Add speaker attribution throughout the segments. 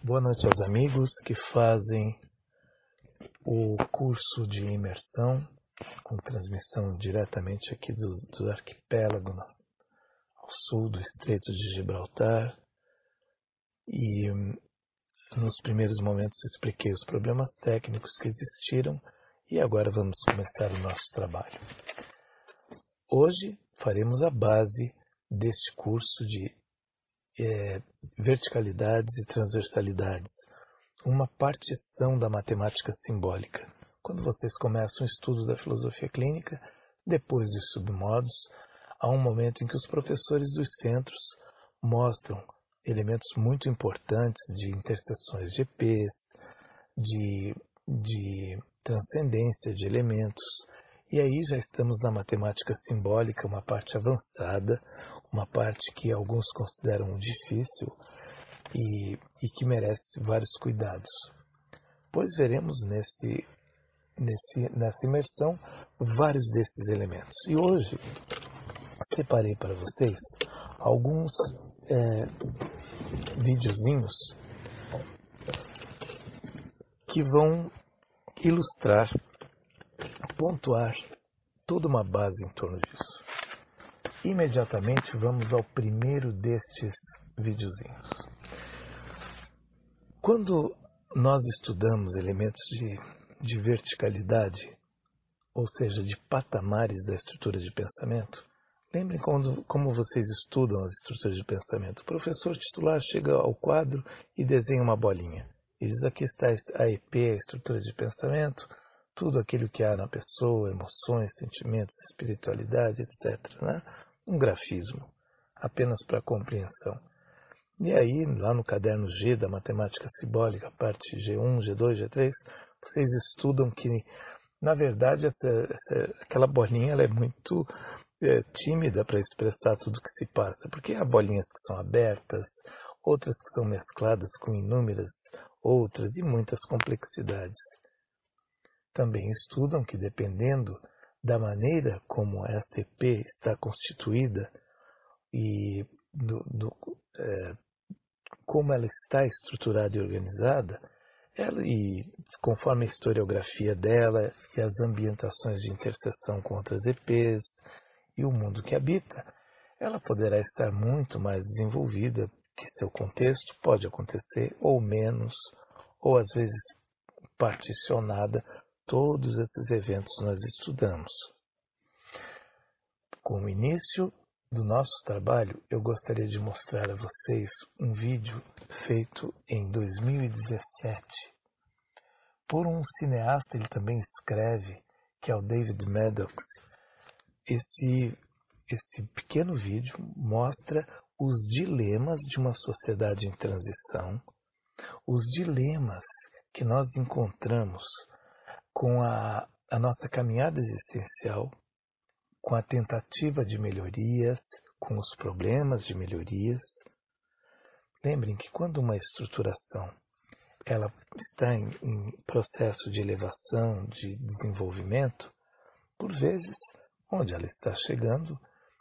Speaker 1: Boa noite aos amigos que fazem o curso de imersão, com transmissão diretamente aqui do arquipélago ao sul do Estreito de Gibraltar. E nos primeiros momentos expliquei os problemas técnicos que existiram e agora vamos começar o nosso trabalho. Hoje faremos a base deste curso de verticalidades e transversalidades, uma partição da matemática simbólica. Quando vocês começam o estudo da filosofia clínica, depois dos submodos, há um momento em que os professores dos centros mostram elementos muito importantes de interseções de EPs, de transcendência de elementos. E aí já estamos na matemática simbólica, uma parte avançada, uma parte que alguns consideram difícil e que merece vários cuidados. Pois veremos nessa imersão vários desses elementos. E hoje separei para vocês alguns videozinhos que vão ilustrar, pontuar toda uma base em torno disso. Imediatamente vamos ao primeiro destes videozinhos. Quando nós estudamos elementos de verticalidade, ou seja, de patamares da estrutura de pensamento, lembrem como vocês estudam as estruturas de pensamento. O professor titular chega ao quadro e desenha uma bolinha. E diz: aqui está a EP, a estrutura de pensamento, tudo aquilo que há na pessoa, emoções, sentimentos, espiritualidade, etc. Né? Um grafismo, apenas para compreensão. E aí, lá no caderno G da matemática simbólica, parte G1, G2, G3, vocês estudam que, na verdade, aquela bolinha ela é muito tímida para expressar tudo o que se passa, porque há bolinhas que são abertas, outras que são mescladas com inúmeras outras e muitas complexidades. Também estudam que, dependendo da maneira como esta EP está constituída e como ela está estruturada e organizada, e conforme a historiografia dela e as ambientações de interseção com outras EPs e o mundo que habita, ela poderá estar muito mais desenvolvida que seu contexto, pode acontecer, ou menos, ou às vezes particionada. Todos esses eventos nós estudamos. Com o início do nosso trabalho, eu gostaria de mostrar a vocês um vídeo feito em 2017 por um cineasta. Ele também escreve, que é o David Maddox. Esse pequeno vídeo mostra os dilemas de uma sociedade em transição, os dilemas que nós encontramos com a nossa caminhada existencial, com a tentativa de melhorias, com os problemas de melhorias. Lembrem que quando uma estruturação ela está em processo de elevação, de desenvolvimento, por vezes, onde ela está chegando,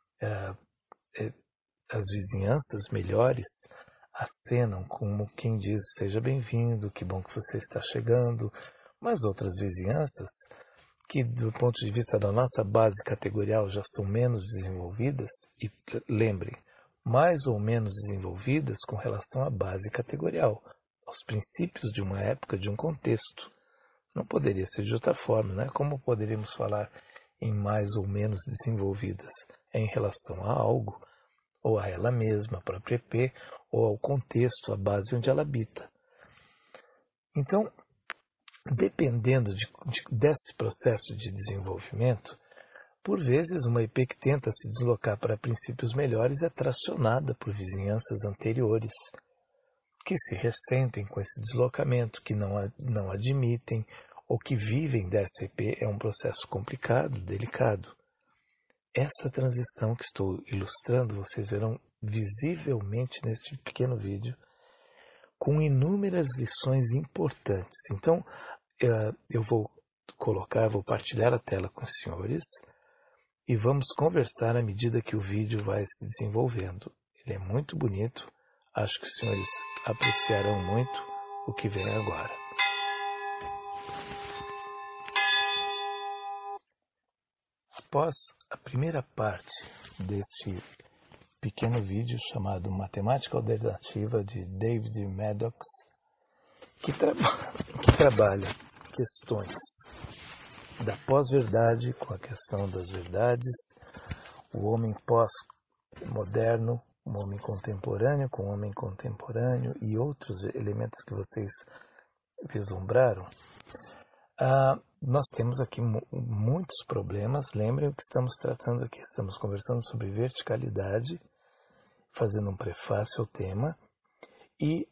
Speaker 1: as vizinhanças melhores acenam como quem diz: seja bem-vindo, que bom que você está chegando. Mas outras vizinhanças, que do ponto de vista da nossa base categorial já são menos desenvolvidas, e lembrem, mais ou menos desenvolvidas com relação à base categorial, aos princípios de uma época, de um contexto. Não poderia ser de outra forma, né? Como poderíamos falar em mais ou menos desenvolvidas? É em relação a algo, ou a ela mesma, a própria EP, ou ao contexto, a base onde ela habita. Então, dependendo desse processo de desenvolvimento, por vezes uma IP que tenta se deslocar para princípios melhores é tracionada por vizinhanças anteriores, que se ressentem com esse deslocamento, que não admitem, ou que vivem dessa IP. É um processo complicado, delicado. Essa transição que estou ilustrando, vocês verão visivelmente neste pequeno vídeo, com inúmeras lições importantes. Então, eu vou partilhar a tela com os senhores e vamos conversar à medida que o vídeo vai se desenvolvendo. Ele é muito bonito, acho que os senhores apreciarão muito o que vem agora. Após a primeira parte deste pequeno vídeo chamado Matemática Alternativa de David Maddox, que trabalha questões da pós-verdade com a questão das verdades, o homem pós-moderno, o homem contemporâneo com o homem contemporâneo e outros elementos que vocês vislumbraram. Nós temos aqui muitos problemas. Lembrem o que estamos tratando aqui. Estamos conversando sobre verticalidade, fazendo um prefácio ao tema, e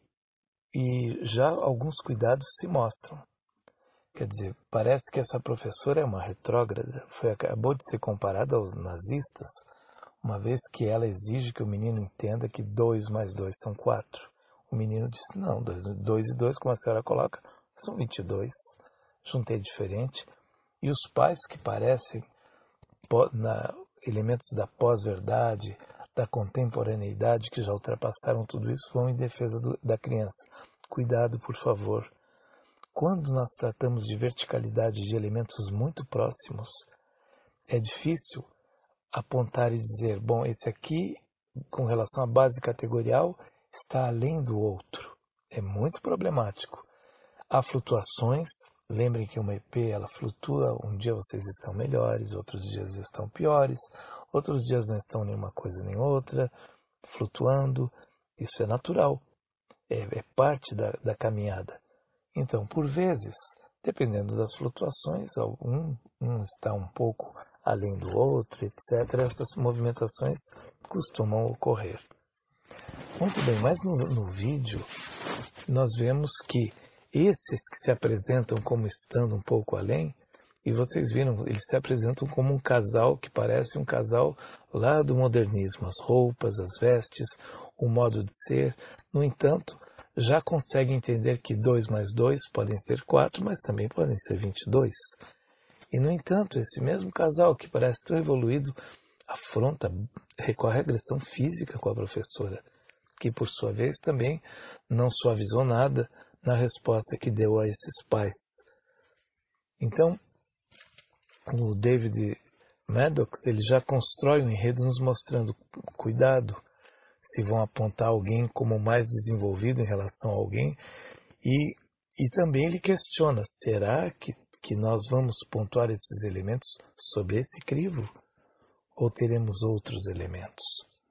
Speaker 1: já alguns cuidados se mostram. Quer dizer, parece que essa professora é uma retrógrada, acabou de ser comparada aos nazistas, uma vez que ela exige que o menino entenda que 2 mais 2 são 4. O menino disse, não, 2 e 2, como a senhora coloca, são 22. Juntei diferente. E os pais que parecem elementos da pós-verdade, da contemporaneidade, que já ultrapassaram tudo isso, vão em defesa da criança. Cuidado, por favor. Quando nós tratamos de verticalidade de elementos muito próximos, é difícil apontar e dizer, bom, esse aqui, com relação à base categorial, está além do outro. É muito problemático. Há flutuações. Lembrem que uma EP, ela flutua. Um dia vocês estão melhores, outros dias estão piores, outros dias não estão nenhuma coisa nem outra, flutuando. Isso é natural. É parte da caminhada. Então, por vezes, dependendo das flutuações, um está um pouco além do outro, etc. Essas movimentações costumam ocorrer. Muito bem, mas no vídeo nós vemos que esses que se apresentam como estando um pouco além, e vocês viram, eles se apresentam como um casal que parece um casal lá do modernismo, as roupas, as vestes, o modo de ser. No entanto, já consegue entender que 2 mais 2 podem ser 4, mas também podem ser 22. E, no entanto, esse mesmo casal que parece tão evoluído recorre à agressão física com a professora, que, por sua vez, também não suavizou nada na resposta que deu a esses pais. Então, o David Maddox, ele já constrói um enredo nos mostrando cuidado se vão apontar alguém como mais desenvolvido em relação a alguém, e também ele questiona, será que nós vamos pontuar esses elementos sob esse crivo ou teremos outros elementos?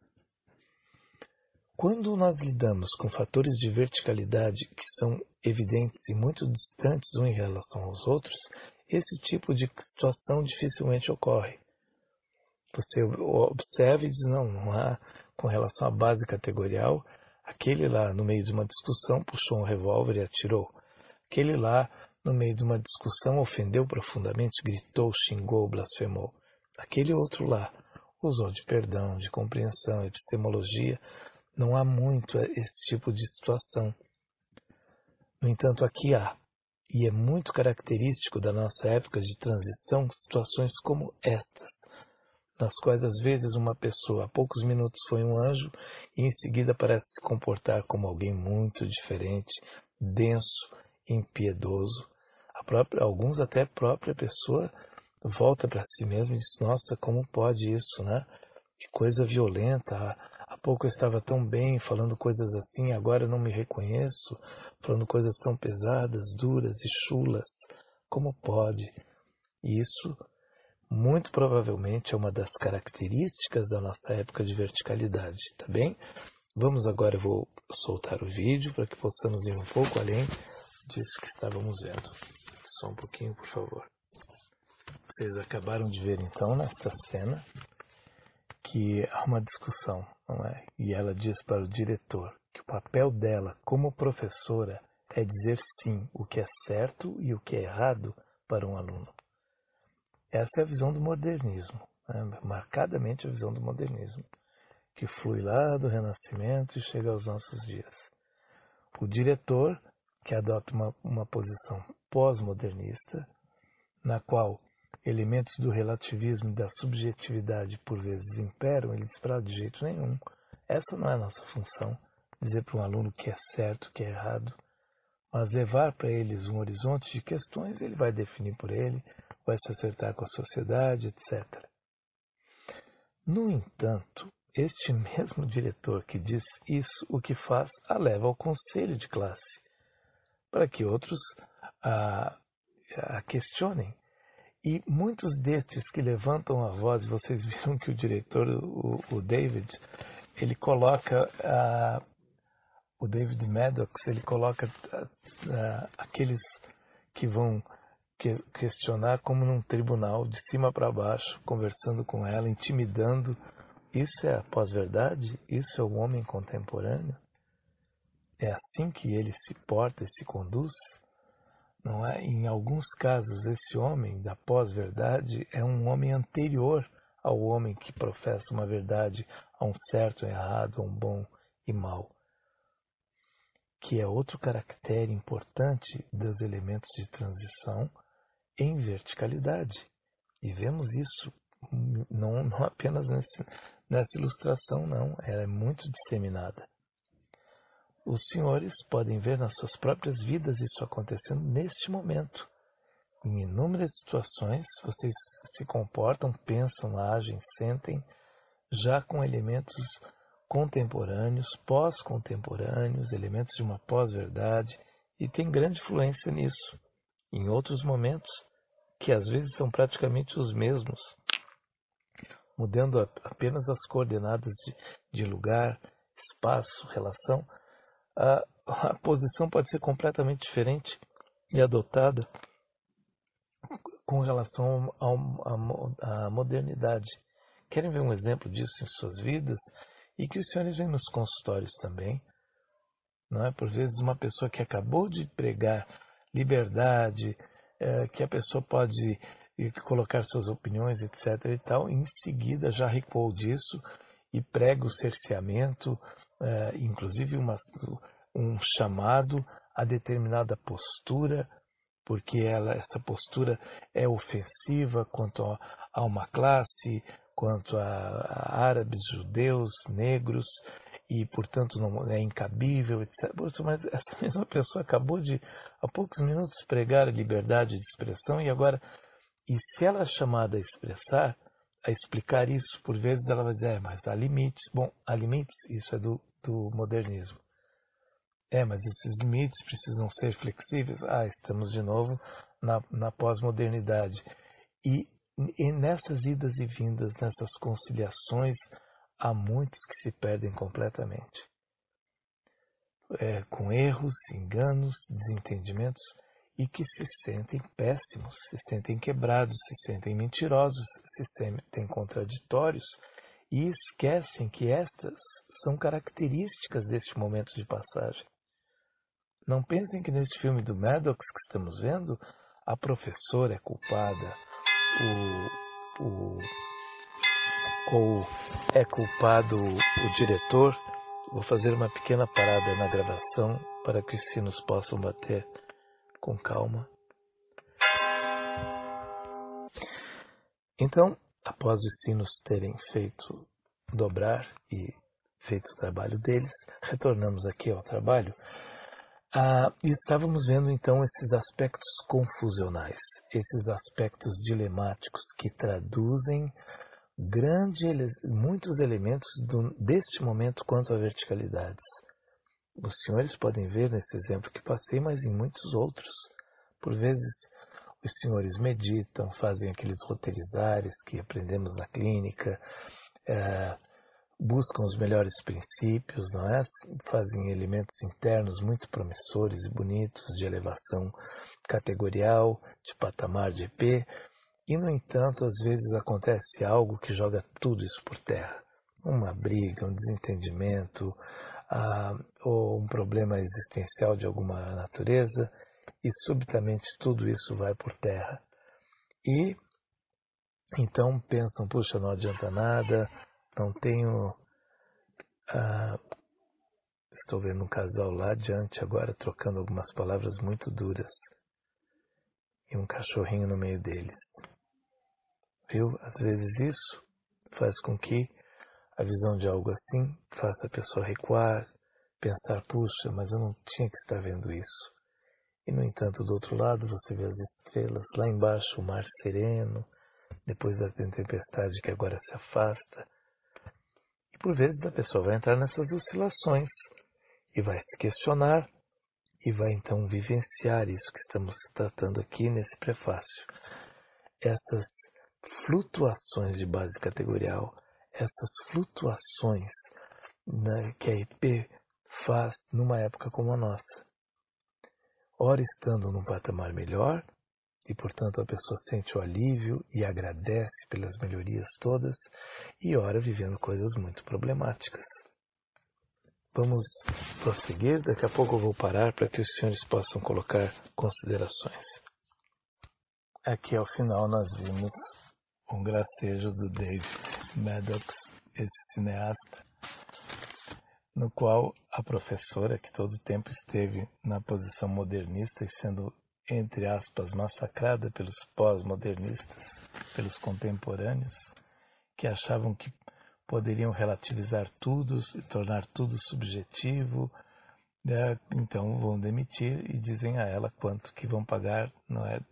Speaker 1: Quando nós lidamos com fatores de verticalidade que são evidentes e muito distantes um em relação aos outros, esse tipo de situação dificilmente ocorre. Você observa e diz, não há, com relação à base categorial, aquele lá no meio de uma discussão puxou um revólver e atirou. Aquele lá no meio de uma discussão ofendeu profundamente, gritou, xingou, blasfemou. Aquele outro lá usou de perdão, de compreensão, epistemologia. Não há muito esse tipo de situação. No entanto, aqui há, e é muito característico da nossa época de transição, situações como estas, nas quais às vezes uma pessoa há poucos minutos foi um anjo e em seguida parece se comportar como alguém muito diferente, denso, impiedoso. Alguns até a própria pessoa volta para si mesmo e diz, nossa, como pode isso, né? Que coisa violenta. Há pouco eu estava tão bem falando coisas assim, agora eu não me reconheço, falando coisas tão pesadas, duras e chulas. Como pode? E isso, muito provavelmente, é uma das características da nossa época de verticalidade, tá bem? Vamos agora, eu vou soltar o vídeo para que possamos ir um pouco além disso que estávamos vendo. Só um pouquinho, por favor. Vocês acabaram de ver, então, nessa cena, que há uma discussão, não é? E ela diz para o diretor que o papel dela como professora é dizer sim o que é certo e o que é errado para um aluno. Essa é a visão do modernismo, né? Marcadamente a visão do modernismo, que flui lá do Renascimento e chega aos nossos dias. O diretor, que adota uma posição pós-modernista, na qual elementos do relativismo e da subjetividade por vezes imperam, ele diz para de jeito nenhum. Essa não é a nossa função, dizer para um aluno que é certo, que é errado. mas levar para eles um horizonte de questões, ele vai definir por ele, vai se acertar com a sociedade, etc. No entanto, este mesmo diretor que diz isso, o que faz, a leva ao conselho de classe, para que outros a questionem. E muitos destes que levantam a voz, vocês viram que o diretor, o David, ele coloca, o David Maddox, ele coloca aqueles que vão questionar como num tribunal, de cima para baixo, conversando com ela, intimidando. Isso é a pós-verdade? Isso é o homem contemporâneo? É assim que ele se porta e se conduz? Não é? Em alguns casos, esse homem da pós-verdade é um homem anterior ao homem que professa uma verdade, a um certo e errado, a um bom e mal, que é outro caractere importante dos elementos de transição em verticalidade. E vemos isso não apenas nessa ilustração, não, ela é muito disseminada. Os senhores podem ver nas suas próprias vidas isso acontecendo neste momento. Em inúmeras situações, vocês se comportam, pensam, agem, sentem, já com elementos contemporâneos, pós-contemporâneos, elementos de uma pós-verdade, e tem grande influência nisso. Em outros momentos, que às vezes são praticamente os mesmos, mudando apenas as coordenadas de lugar, espaço, relação, a posição pode ser completamente diferente e adotada com relação à modernidade. Querem ver um exemplo disso em suas vidas? E que os senhores veem nos consultórios também. Não é? Por vezes uma pessoa que acabou de pregar liberdade, que a pessoa pode colocar suas opiniões, etc. e tal, em seguida já recuou disso e prega o cerceamento, inclusive um chamado a determinada postura, porque essa postura é ofensiva quanto a uma classe, quanto a árabes, judeus, negros, e portanto não é incabível, etc. Mas essa mesma pessoa acabou de, há poucos minutos, pregar a liberdade de expressão e se ela é chamada a expressar, a explicar isso, por vezes ela vai dizer, mas há limites. Bom, há limites, isso é do modernismo. Mas esses limites precisam ser flexíveis. Estamos de novo na pós-modernidade. E nessas idas e vindas, nessas conciliações, há muitos que se perdem completamente. Com erros, enganos, desentendimentos, e que se sentem péssimos, se sentem quebrados, se sentem mentirosos, se sentem contraditórios, e esquecem que estas são características deste momento de passagem. Não pensem que neste filme do Maddox que estamos vendo, a professora é culpada, ou é culpado o diretor. Vou fazer uma pequena parada na gravação para que os sinos possam bater com calma. Então, após os sinos terem feito dobrar e feito o trabalho deles, retornamos aqui ao trabalho. E estávamos vendo então esses aspectos confusionais, esses aspectos dilemáticos que traduzem muitos elementos deste momento quanto a verticalidades. Os senhores podem ver nesse exemplo que passei, mas em muitos outros. Por vezes, os senhores meditam, fazem aqueles roteirizares que aprendemos na clínica, buscam os melhores princípios, não é? Fazem elementos internos muito promissores e bonitos, de elevação categorial, de patamar de EP, e, no entanto, às vezes acontece algo que joga tudo isso por terra. Uma briga, um desentendimento, ou um problema existencial de alguma natureza, e subitamente tudo isso vai por terra. E então pensam, puxa, não adianta nada, não tenho... estou vendo um casal lá adiante agora trocando algumas palavras muito duras, e um cachorrinho no meio deles. Viu? Às vezes isso faz com que a visão de algo assim faça a pessoa recuar, pensar, puxa, mas eu não tinha que estar vendo isso. E, no entanto, do outro lado, você vê as estrelas, lá embaixo o mar sereno, depois da tempestade que agora se afasta. E, por vezes, a pessoa vai entrar nessas oscilações e vai se questionar e vai, então, vivenciar isso que estamos tratando aqui nesse prefácio. Essas flutuações de base categorial, essas flutuações, né, que a IP faz numa época como a nossa. Ora estando num patamar melhor, e portanto a pessoa sente o alívio e agradece pelas melhorias todas, e ora vivendo coisas muito problemáticas. Vamos prosseguir, daqui a pouco eu vou parar para que os senhores possam colocar considerações. Aqui ao final nós vimos um gracejo do David Maddox, esse cineasta, no qual a professora, que todo o tempo esteve na posição modernista e sendo, entre aspas, massacrada pelos pós-modernistas, pelos contemporâneos, que achavam que poderiam relativizar tudo e tornar tudo subjetivo, né? Então vão demitir e dizem a ela quanto que vão pagar, não é,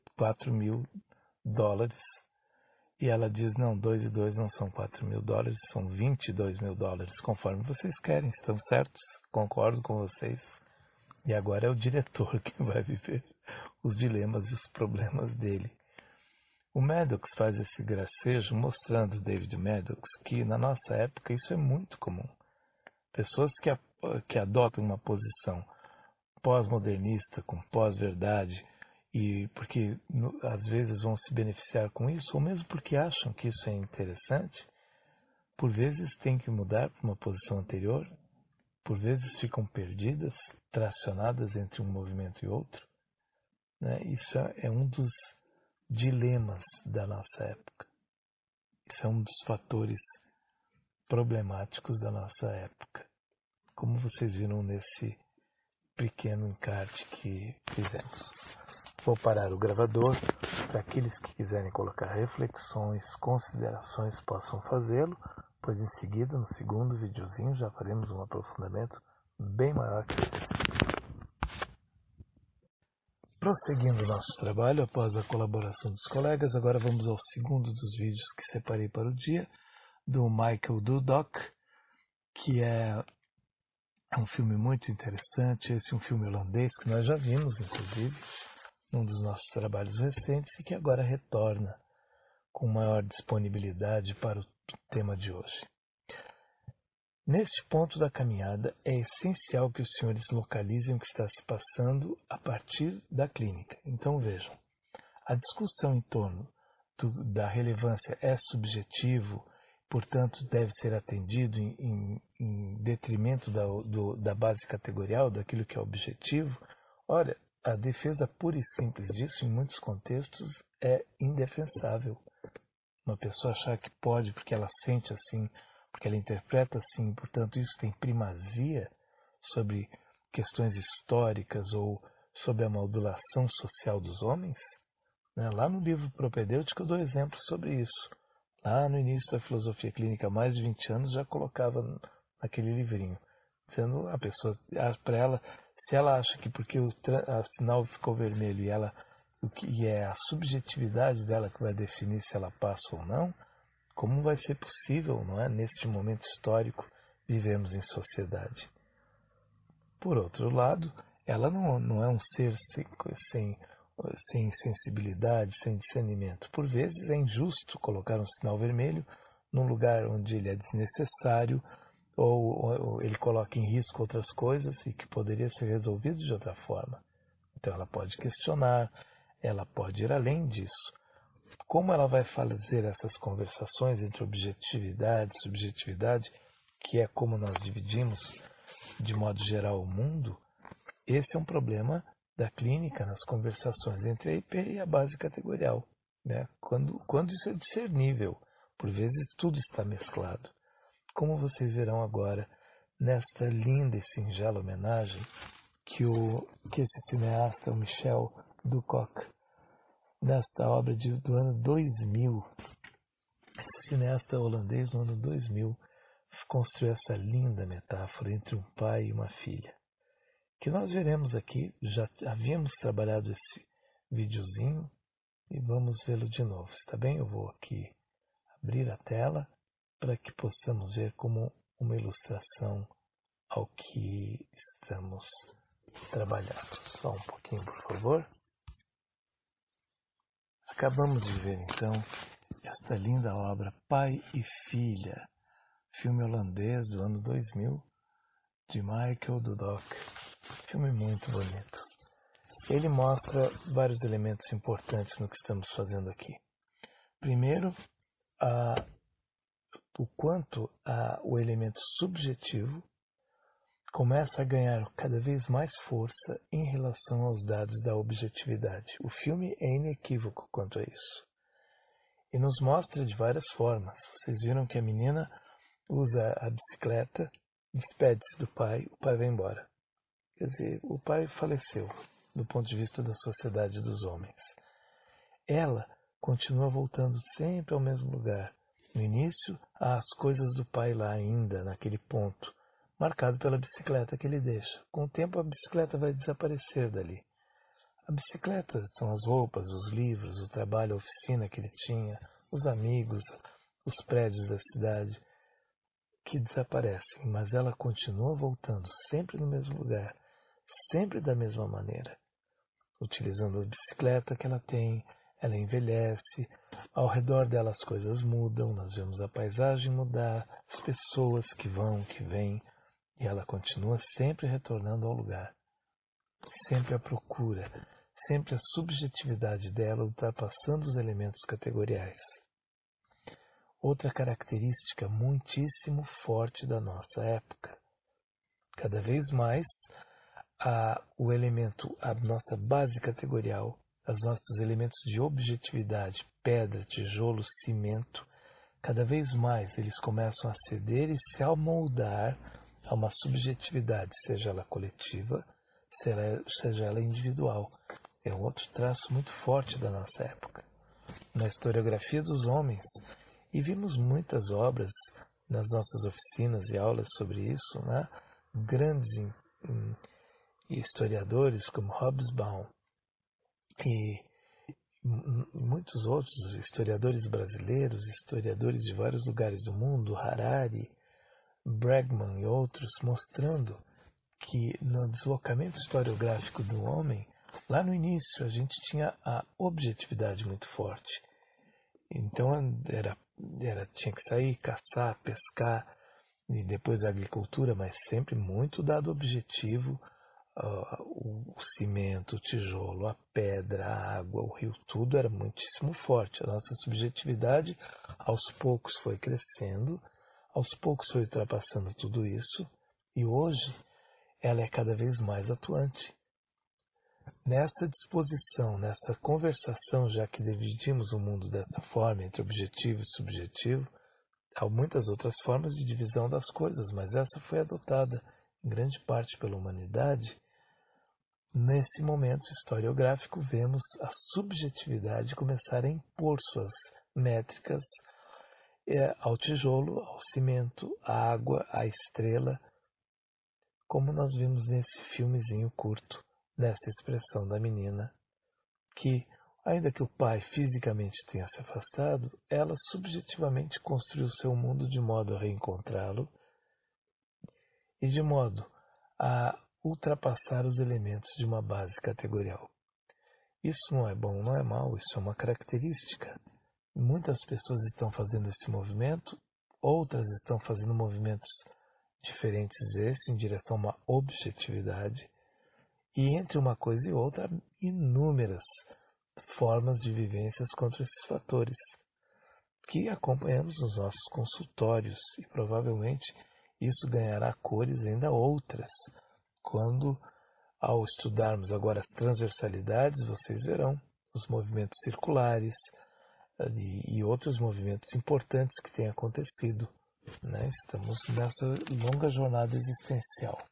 Speaker 1: $4.000. E ela diz, não, 2 e 2 não são $4.000, são $22.000, conforme vocês querem, estão certos, concordo com vocês. E agora é o diretor que vai viver os dilemas e os problemas dele. O Maddox faz esse gracejo mostrando, David Maddox, que na nossa época isso é muito comum. Pessoas que adotam uma posição pós-modernista, com pós-verdade, e porque às vezes vão se beneficiar com isso, ou mesmo porque acham que isso é interessante, por vezes têm que mudar para uma posição anterior, por vezes ficam perdidas, tracionadas entre um movimento e outro, né? Isso é um dos dilemas da nossa época. Isso é um dos fatores problemáticos da nossa época, como vocês viram nesse pequeno encarte que fizemos. Vou parar o gravador para aqueles que quiserem colocar reflexões, considerações possam fazê-lo, pois em seguida, no segundo videozinho, já faremos um aprofundamento bem maior que esse. Prosseguindo o nosso trabalho, após a colaboração dos colegas, agora vamos ao segundo dos vídeos que separei para o dia, do Michael Dudok, que é um filme muito interessante. Esse é um filme holandês que nós já vimos, inclusive, num dos nossos trabalhos recentes e que agora retorna com maior disponibilidade para o tema de hoje. Neste ponto da caminhada, é essencial que os senhores localizem o que está se passando a partir da clínica. Então vejam, a discussão em torno da relevância é subjetivo, portanto deve ser atendido em detrimento da base categorial, daquilo que é objetivo. Ora, a defesa pura e simples disso, em muitos contextos, é indefensável. Uma pessoa achar que pode porque ela sente assim, porque ela interpreta assim, portanto isso tem primazia sobre questões históricas ou sobre a modulação social dos homens, né? Lá no livro Propedêutico eu dou exemplos sobre isso. Lá no início da filosofia clínica, há mais de 20 anos, já colocava naquele livrinho, dizendo a pessoa, para ela, se ela acha que porque o sinal ficou vermelho o que é a subjetividade dela que vai definir se ela passa ou não, como vai ser possível, não é? Neste momento histórico, vivemos em sociedade. Por outro lado, ela não é um ser sem sensibilidade, sem discernimento. Por vezes é injusto colocar um sinal vermelho num lugar onde ele é desnecessário ou ele coloca em risco outras coisas e que poderia ser resolvido de outra forma. Então ela pode questionar, ela pode ir além disso. Como ela vai fazer essas conversações entre objetividade e subjetividade, que é como nós dividimos de modo geral o mundo, esse é um problema da clínica nas conversações entre a IP e a base categorial, né? Quando isso é discernível, por vezes tudo está mesclado. Como vocês verão agora, nesta linda e singela homenagem que esse cineasta, o Michel Dudok, nesta obra do ano 2000, esse cineasta holandês no ano 2000, construiu essa linda metáfora entre um pai e uma filha. que nós veremos aqui. Já havíamos trabalhado esse videozinho e vamos vê-lo de novo, está bem? Eu vou aqui abrir a tela para que possamos ver como uma ilustração ao que estamos trabalhando. Só um pouquinho, por favor. Acabamos de ver, então, esta linda obra Pai e Filha, filme holandês do ano 2000, de Michael Dudok. Filme muito bonito. Ele mostra vários elementos importantes no que estamos fazendo aqui. Primeiro, o quanto o elemento subjetivo começa a ganhar cada vez mais força em relação aos dados da objetividade. O filme é inequívoco quanto a isso. E nos mostra de várias formas. Vocês viram que a menina usa a bicicleta, despede-se do pai, o pai vai embora. Quer dizer, o pai faleceu, do ponto de vista da sociedade dos homens. Ela continua voltando sempre ao mesmo lugar. No início, há as coisas do pai lá ainda, naquele ponto, marcado pela bicicleta que ele deixa. Com o tempo, a bicicleta vai desaparecer dali. A bicicleta são as roupas, os livros, o trabalho, a oficina que ele tinha, os amigos, os prédios da cidade, que desaparecem, mas ela continua voltando sempre no mesmo lugar, sempre da mesma maneira. Utilizando a bicicleta que ela tem, ela envelhece, ao redor dela as coisas mudam, nós vemos a paisagem mudar, as pessoas que vão, que vêm, e ela continua sempre retornando ao lugar, sempre à procura, sempre a subjetividade dela ultrapassando os elementos categoriais. Outra característica muitíssimo forte da nossa época. Cada vez mais o elemento, a nossa base categorial, os nossos elementos de objetividade, pedra, tijolo, cimento, cada vez mais eles começam a ceder e se amoldar a uma subjetividade, seja ela coletiva, seja ela individual. É um outro traço muito forte da nossa época. Na historiografia dos homens, e vimos muitas obras nas nossas oficinas e aulas sobre isso, né? Grandes historiadores como Hobsbawm e muitos outros historiadores brasileiros, historiadores de vários lugares do mundo, Harari, Bregman e outros, mostrando que no deslocamento historiográfico do homem, lá no início a gente tinha a objetividade muito forte. Então tinha que sair, caçar, pescar, e depois a agricultura, mas sempre muito dado objetivo, o cimento, o tijolo, a pedra, a água, o rio, tudo era muitíssimo forte. A nossa subjetividade aos poucos foi crescendo, aos poucos foi ultrapassando tudo isso, e hoje ela é cada vez mais atuante. Nessa disposição, nessa conversação, já que dividimos o mundo dessa forma, entre objetivo e subjetivo, há muitas outras formas de divisão das coisas, mas essa foi adotada em grande parte pela humanidade. Nesse momento historiográfico, vemos a subjetividade começar a impor suas métricas ao tijolo, ao cimento, à água, à estrela, como nós vimos nesse filmezinho curto, nessa expressão da menina, que, ainda que o pai fisicamente tenha se afastado, ela subjetivamente construiu seu mundo de modo a reencontrá-lo e de modo a ultrapassar os elementos de uma base categorial. Isso não é bom, não é mal, isso é uma característica. Muitas pessoas estão fazendo esse movimento, outras estão fazendo movimentos diferentes desse, em direção a uma objetividade. E entre uma coisa e outra, há inúmeras formas de vivências contra esses fatores, que acompanhamos nos nossos consultórios, e provavelmente isso ganhará cores ainda outras, quando, ao estudarmos agora as transversalidades, vocês verão os movimentos circulares e outros movimentos importantes que têm acontecido, né? Estamos nessa longa jornada existencial.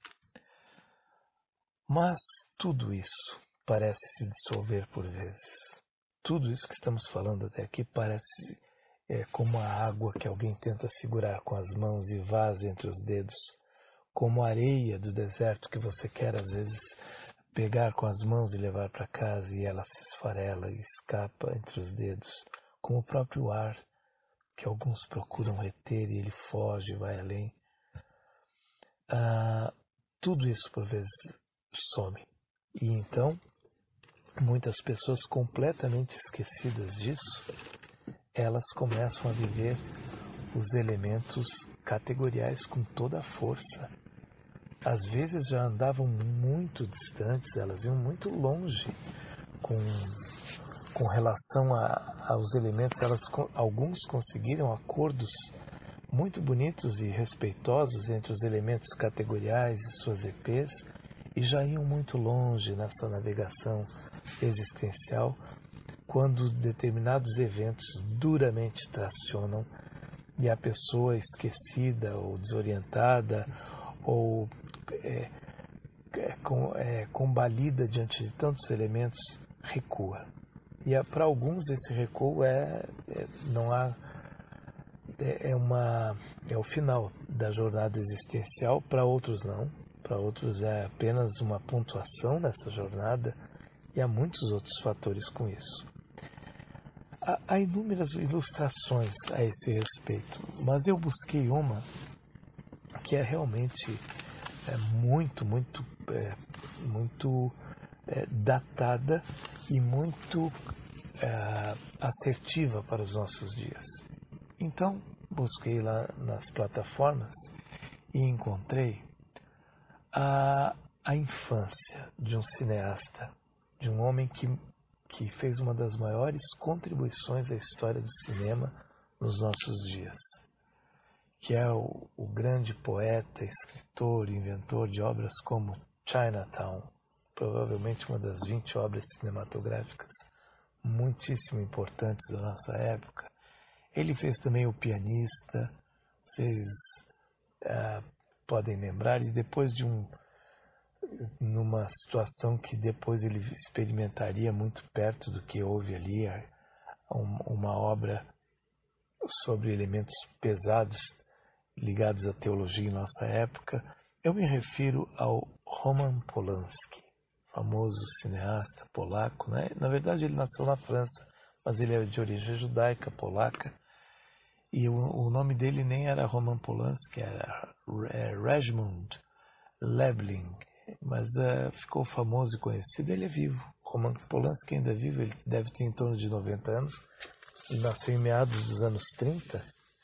Speaker 1: Mas tudo isso parece se dissolver por vezes. Tudo isso que estamos falando até aqui parece como a água que alguém tenta segurar com as mãos e vaza entre os dedos, como areia do deserto que você quer às vezes pegar com as mãos e levar para casa e ela se esfarela e escapa entre os dedos, como o próprio ar que alguns procuram reter e ele foge e vai além. Tudo isso por vezes some. E então, muitas pessoas completamente esquecidas disso, elas começam a viver os elementos categoriais com toda a força. Às vezes já andavam muito distantes, elas iam muito longe com relação aos elementos. Alguns conseguiram acordos muito bonitos e respeitosos entre os elementos categoriais e suas EPs, e já iam muito longe nessa navegação existencial quando determinados eventos duramente tracionam e a pessoa esquecida ou desorientada ou combalida diante de tantos elementos recua. E para alguns esse recuo é o final da jornada existencial, para outros não. Para outros é apenas uma pontuação nessa jornada, e há muitos outros fatores com isso. Há inúmeras ilustrações a esse respeito, mas eu busquei uma que é realmente muito datada e muito assertiva para os nossos dias. Então, busquei lá nas plataformas e encontrei a infância de um cineasta, de um homem que fez uma das maiores contribuições à história do cinema nos nossos dias, que é o grande poeta, escritor, inventor de obras como Chinatown, provavelmente uma das 20 obras cinematográficas muitíssimo importantes da nossa época. Ele fez também O Pianista, vocês podem lembrar, e depois numa situação que depois ele experimentaria muito perto do que houve ali, uma obra sobre elementos pesados ligados à teologia em nossa época. Eu me refiro ao Roman Polanski, famoso cineasta polaco, né? Na verdade ele nasceu na França, mas ele é de origem judaica, polaca, e o nome dele nem era Roman Polanski, era Regimund Lebling, mas ficou famoso e conhecido. Ele é vivo, Roman Polanski ainda é vivo, ele deve ter em torno de 90 anos, ele nasceu em meados dos anos 30,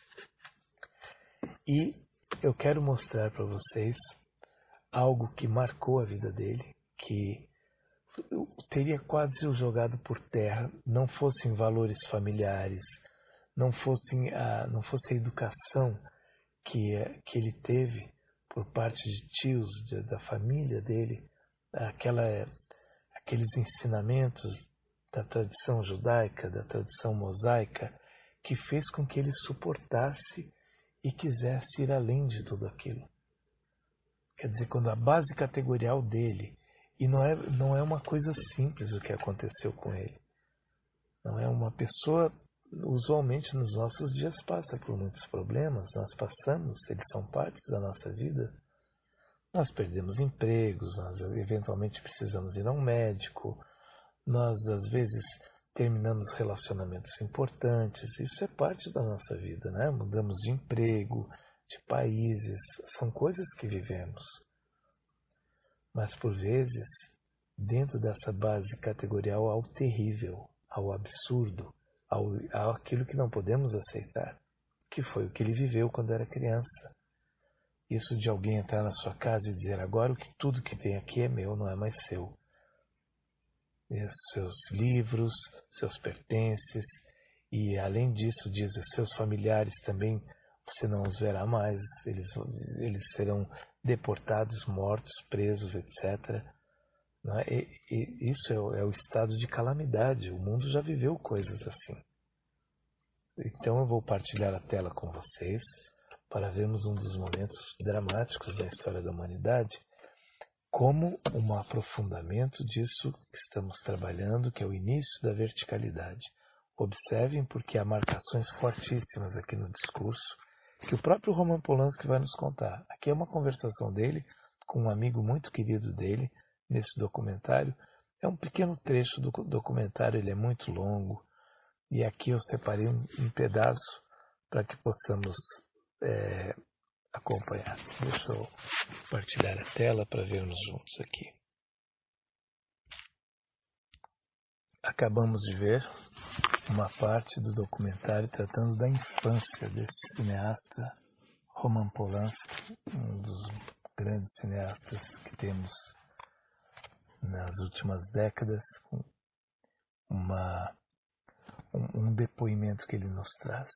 Speaker 1: e eu quero mostrar para vocês algo que marcou a vida dele, que teria quase o jogado por terra, não fossem valores familiares, não fosse a educação que ele teve por parte de tios da família dele, aqueles ensinamentos da tradição judaica, da tradição mosaica, que fez com que ele suportasse e quisesse ir além de tudo aquilo. Quer dizer, quando a base categorial dele, e não é uma coisa simples o que aconteceu com ele, não é uma pessoa, usualmente nos nossos dias passa por muitos problemas, nós passamos, eles são partes da nossa vida, nós perdemos empregos, nós eventualmente precisamos ir a um médico, nós às vezes terminamos relacionamentos importantes, isso é parte da nossa vida, né? Mudamos de emprego, de países, são coisas que vivemos. Mas por vezes, dentro dessa base categorial, há o terrível, há o absurdo, há aquilo que não podemos aceitar, que foi o que ele viveu quando era criança. Isso de alguém entrar na sua casa e dizer: agora tudo que tem aqui é meu, não é mais seu. Seus livros, seus pertences, e além disso, diz, seus familiares também, você não os verá mais, eles serão deportados, mortos, presos, etc. Não é? Isso é o estado de calamidade. O mundo já viveu coisas assim. Então eu vou partilhar a tela com vocês para vermos um dos momentos dramáticos da história da humanidade, como um aprofundamento disso que estamos trabalhando, que é o início da verticalidade. Observem, porque há marcações fortíssimas aqui no discurso que o próprio Roman Polanski vai nos contar. Aqui é uma conversação dele com um amigo muito querido dele nesse documentário. É um pequeno trecho do documentário, ele é muito longo, e aqui eu separei um pedaço para que possamos acompanhar. Deixa eu compartilhar a tela para vermos juntos aqui. Acabamos de ver uma parte do documentário tratando da infância desse cineasta Roman Polanski, um dos grandes cineastas que temos nas últimas décadas, com um depoimento que ele nos traz.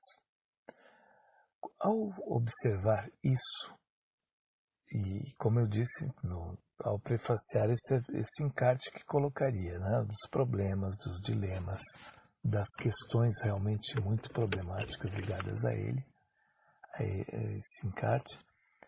Speaker 1: Ao observar isso, e como eu disse ao prefaciar esse encarte que colocaria, né, dos problemas, dos dilemas, das questões realmente muito problemáticas ligadas a ele, a esse encarte,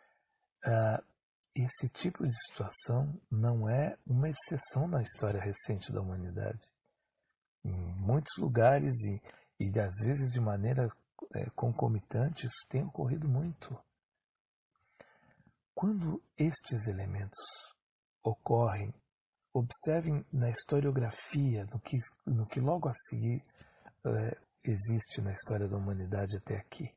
Speaker 1: esse tipo de situação não é uma exceção na história recente da humanidade. Em muitos lugares e às vezes de maneira concomitante, isso tem ocorrido muito. Quando estes elementos ocorrem, observem na historiografia, no que logo a seguir existe na história da humanidade até aqui.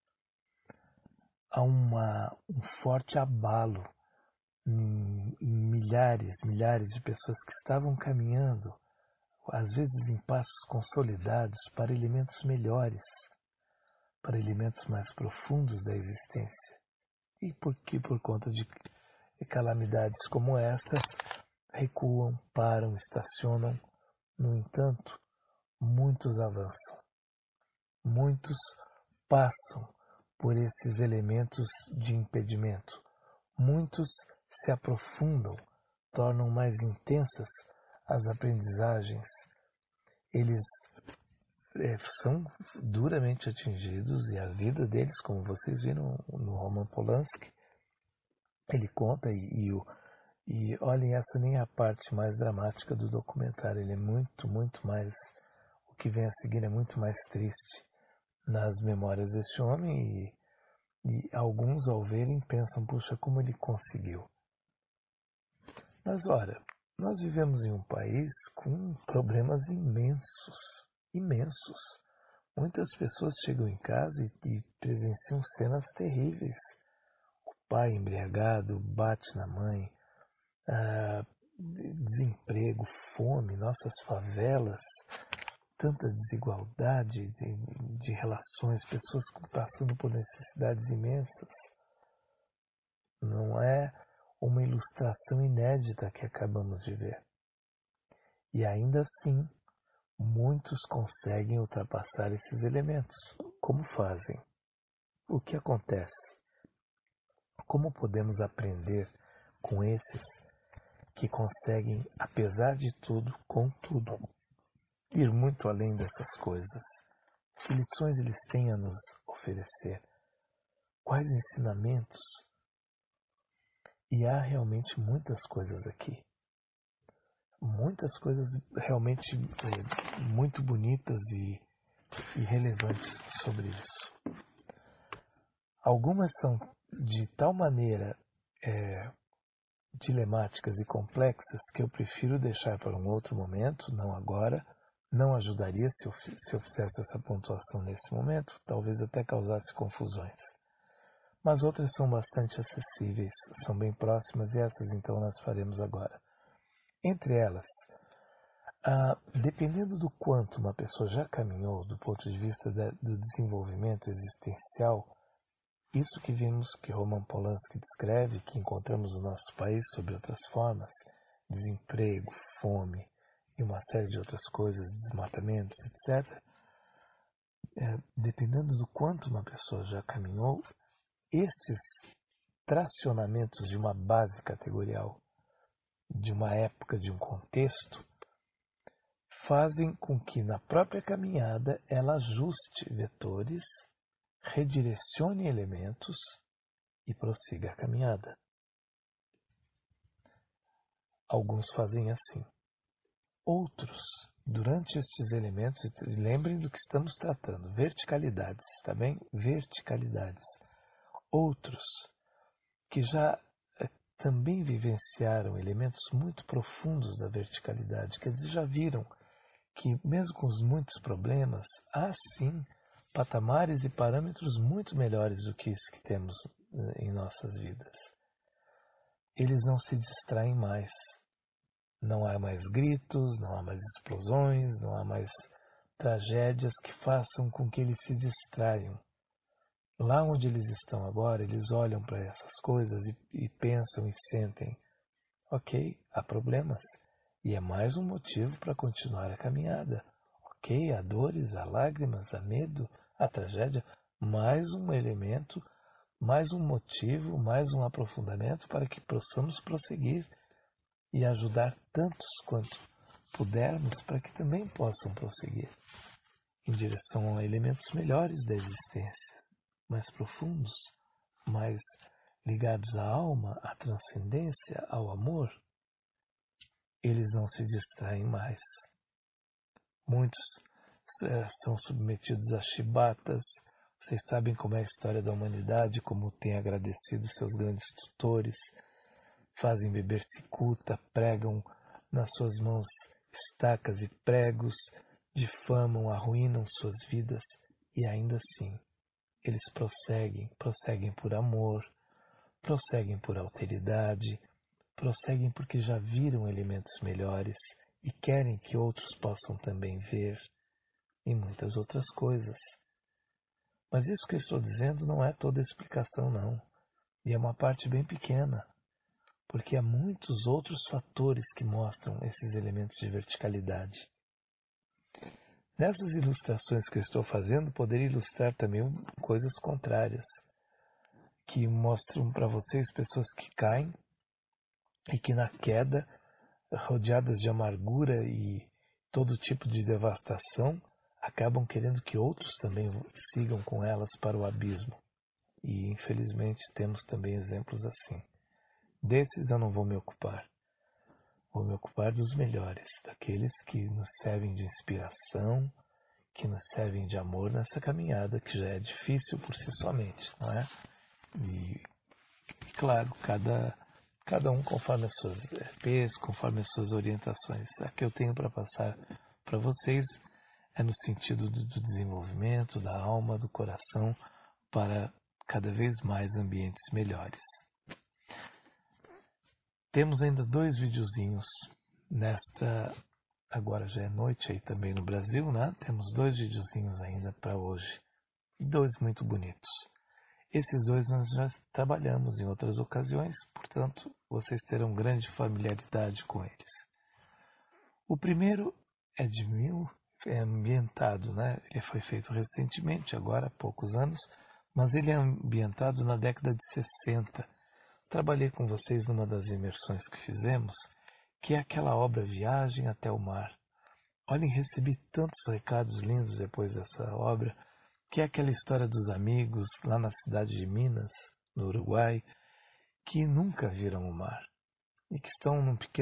Speaker 1: Há um forte abalo em milhares de pessoas que estavam caminhando, às vezes em passos consolidados, para elementos melhores, para elementos mais profundos da existência. E por conta de calamidades como estas, recuam, param, estacionam. No entanto, muitos avançam. Muitos passam por esses elementos de impedimento. Muitos se aprofundam, tornam mais intensas as aprendizagens. Eles são duramente atingidos e a vida deles, como vocês viram no Roman Polanski, ele conta e olhem, essa nem é a parte mais dramática do documentário, ele é muito mais, o que vem a seguir é muito mais triste nas memórias desse homem e alguns ao verem pensam, puxa, como ele conseguiu. Mas ora, nós vivemos em um país com problemas imensos. Muitas pessoas chegam em casa e presenciam cenas terríveis. O pai embriagado bate na mãe, desemprego, fome, nossas favelas, tanta desigualdade de relações, pessoas passando por necessidades imensas. Não é uma ilustração inédita que acabamos de ver. E ainda assim, muitos conseguem ultrapassar esses elementos. Como fazem? O que acontece? Como podemos aprender com esses que conseguem, apesar de tudo, contudo, ir muito além dessas coisas? Que lições eles têm a nos oferecer? Quais ensinamentos? E há realmente muitas coisas aqui. Muitas coisas realmente muito bonitas e relevantes sobre isso. Algumas são de tal maneira dilemáticas e complexas que eu prefiro deixar para um outro momento, não agora. Não ajudaria se eu fizesse essa pontuação nesse momento, talvez até causasse confusões. Mas outras são bastante acessíveis, são bem próximas e essas então nós faremos agora. Entre elas, dependendo do quanto uma pessoa já caminhou do ponto de vista do desenvolvimento existencial, isso que vimos que Roman Polanski descreve, que encontramos no nosso país sob outras formas, desemprego, fome e uma série de outras coisas, desmatamentos, etc., dependendo do quanto uma pessoa já caminhou, estes tracionamentos de uma base categorial, de uma época, de um contexto, fazem com que na própria caminhada ela ajuste vetores, redirecione elementos e prossiga a caminhada. Alguns fazem assim. Outros, durante estes elementos, lembrem do que estamos tratando, verticalidades, tá bem? Verticalidades. outros que já também vivenciaram elementos muito profundos da verticalidade, quer dizer, já viram que mesmo com os muitos problemas, há sim patamares e parâmetros muito melhores do que isso que temos em nossas vidas. Eles não se distraem mais. Não há mais gritos, não há mais explosões, não há mais tragédias que façam com que eles se distraiam. Lá onde eles estão agora, eles olham para essas coisas e pensam e sentem, ok, há problemas, e é mais um motivo para continuar a caminhada. Ok, há dores, há lágrimas, há medo, há tragédia, mais um elemento, mais um motivo, mais um aprofundamento para que possamos prosseguir e ajudar tantos quanto pudermos para que também possam prosseguir em direção a elementos melhores da existência, mais profundos, mais ligados à alma, à transcendência, ao amor. Eles não se distraem mais. Muitos são submetidos a chibatas. Vocês sabem como é a história da humanidade, como tem agradecido seus grandes tutores, fazem beber cicuta, pregam nas suas mãos estacas e pregos, difamam, arruinam suas vidas, e ainda assim eles prosseguem por amor, prosseguem por alteridade, prosseguem porque já viram elementos melhores e querem que outros possam também ver, e muitas outras coisas. Mas isso que eu estou dizendo não é toda a explicação, não, e é uma parte bem pequena, porque há muitos outros fatores que mostram esses elementos de verticalidade. Nessas ilustrações que eu estou fazendo, poderia ilustrar também coisas contrárias, que mostram para vocês pessoas que caem e que na queda, rodeadas de amargura e todo tipo de devastação, acabam querendo que outros também sigam com elas para o abismo. E infelizmente temos também exemplos assim. Desses eu não vou me ocupar. Vou me ocupar dos melhores, daqueles que nos servem de inspiração, que nos servem de amor nessa caminhada, que já é difícil por si somente, não é? E claro, cada um conforme as suas EPs, conforme as suas orientações. A que eu tenho para passar para vocês é no sentido do desenvolvimento da alma, do coração, para cada vez mais ambientes melhores. Temos ainda 2 videozinhos nesta, agora já é noite aí também no Brasil, né? Temos 2 videozinhos ainda para hoje, e 2 muito bonitos. Esses 2 nós já trabalhamos em outras ocasiões, portanto, vocês terão grande familiaridade com eles. O primeiro é ambientado, né? Ele foi feito recentemente, agora há poucos anos, mas ele é ambientado na década de 60. Trabalhei com vocês numa das imersões que fizemos, que é aquela obra Viagem até o Mar. Olhem, recebi tantos recados lindos depois dessa obra, que é aquela história dos amigos lá na cidade de Minas, no Uruguai, que nunca viram o mar e que estão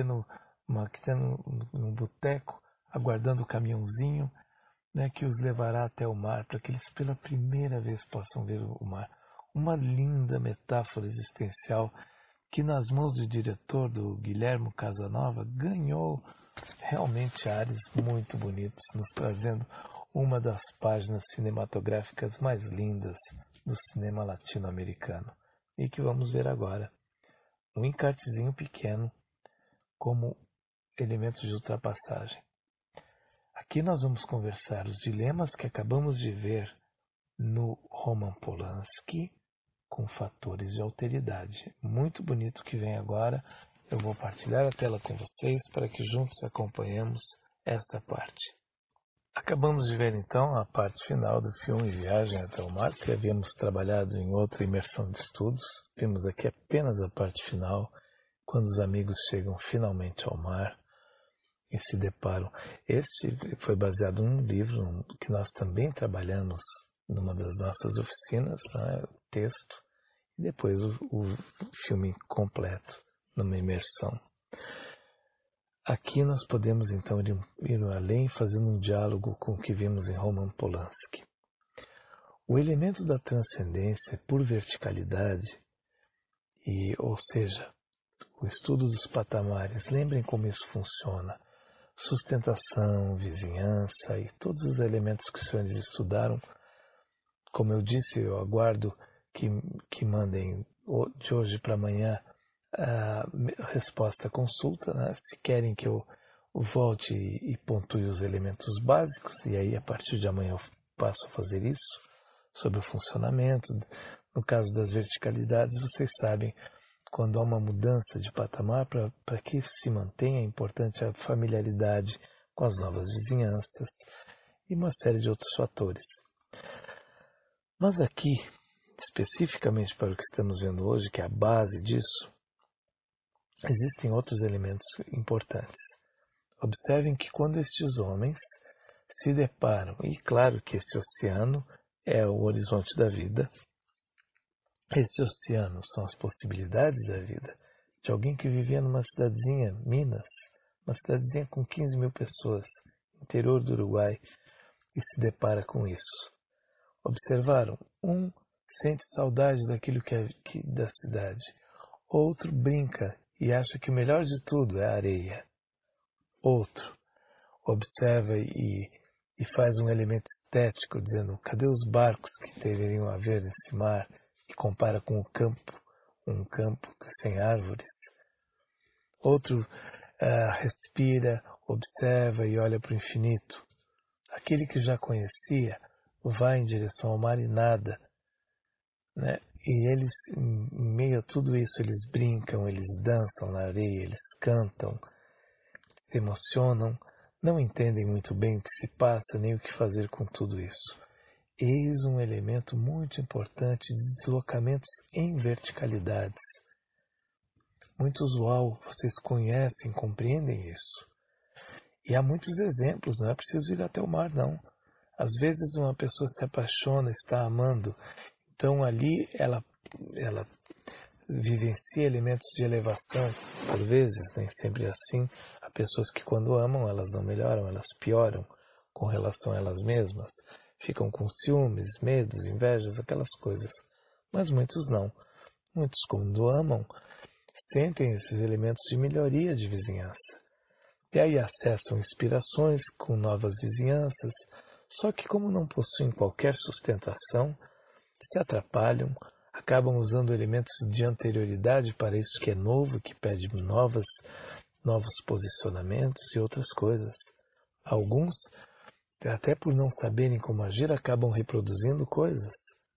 Speaker 1: num boteco aguardando o caminhãozinho, né, que os levará até o mar para que eles pela primeira vez possam ver o mar. Uma linda metáfora existencial que nas mãos do diretor, do Guilherme Casanova, ganhou realmente ares muito bonitos, nos trazendo uma das páginas cinematográficas mais lindas do cinema latino-americano. E que vamos ver agora. Um encartezinho pequeno como elementos de ultrapassagem. Aqui nós vamos conversar os dilemas que acabamos de ver no Roman Polanski com fatores de alteridade. Muito bonito que vem agora. Eu vou partilhar a tela com vocês para que juntos acompanhemos esta parte. Acabamos de ver então a parte final do filme Viagem até o Mar, que havíamos trabalhado em outra imersão de estudos. Vimos aqui apenas a parte final, quando os amigos chegam finalmente ao mar e se deparam. Este foi baseado num livro que nós também trabalhamos numa das nossas oficinas, né, o texto, e depois o filme completo, numa imersão. Aqui nós podemos então ir além, fazendo um diálogo com o que vimos em Roman Polanski. O elemento da transcendência por verticalidade, ou seja, o estudo dos patamares, lembrem como isso funciona. Sustentação, vizinhança e todos os elementos que os senhores estudaram. Como eu disse, eu aguardo que mandem de hoje para amanhã a resposta à consulta, né? Se querem que eu volte e pontue os elementos básicos, e aí a partir de amanhã eu passo a fazer isso, sobre o funcionamento. No caso das verticalidades, vocês sabem, quando há uma mudança de patamar, para que se mantenha, é importante a familiaridade com as novas vizinhanças e uma série de outros fatores. Mas aqui, especificamente para o que estamos vendo hoje, que é a base disso, existem outros elementos importantes. Observem que quando estes homens se deparam, e claro que esse oceano é o horizonte da vida, esse oceano são as possibilidades da vida, de alguém que vivia numa cidadezinha, Minas, uma cidadezinha com 15 mil pessoas, interior do Uruguai, e se depara com isso. Observaram? Um sente saudade daquilo da cidade. Outro brinca e acha que o melhor de tudo é a areia. Outro observa e faz um elemento estético, dizendo, cadê os barcos que deveriam haver nesse mar, que compara com o campo, um campo sem árvores. Outro respira, observa e olha para o infinito. Aquele que já conhecia vai em direção ao mar e nada, né? E eles, em meio a tudo isso, eles brincam, eles dançam na areia, eles cantam, se emocionam, não entendem muito bem o que se passa, nem o que fazer com tudo isso. Eis um elemento muito importante de deslocamentos em verticalidades. Muito usual, vocês conhecem, compreendem isso. E há muitos exemplos, não é preciso ir até o mar, não. Às vezes uma pessoa se apaixona, está amando, então ali ela vivencia elementos de elevação, por vezes, nem sempre assim. Há pessoas que quando amam, elas não melhoram, elas pioram com relação a elas mesmas. Ficam com ciúmes, medos, invejas, aquelas coisas. Mas muitos não. Muitos, quando amam, sentem esses elementos de melhoria de vizinhança. E aí acessam inspirações com novas vizinhanças, só que como não possuem qualquer sustentação, se atrapalham, acabam usando elementos de anterioridade para isso que é novo, que pede novos posicionamentos e outras coisas. Alguns, até por não saberem como agir, acabam reproduzindo coisas,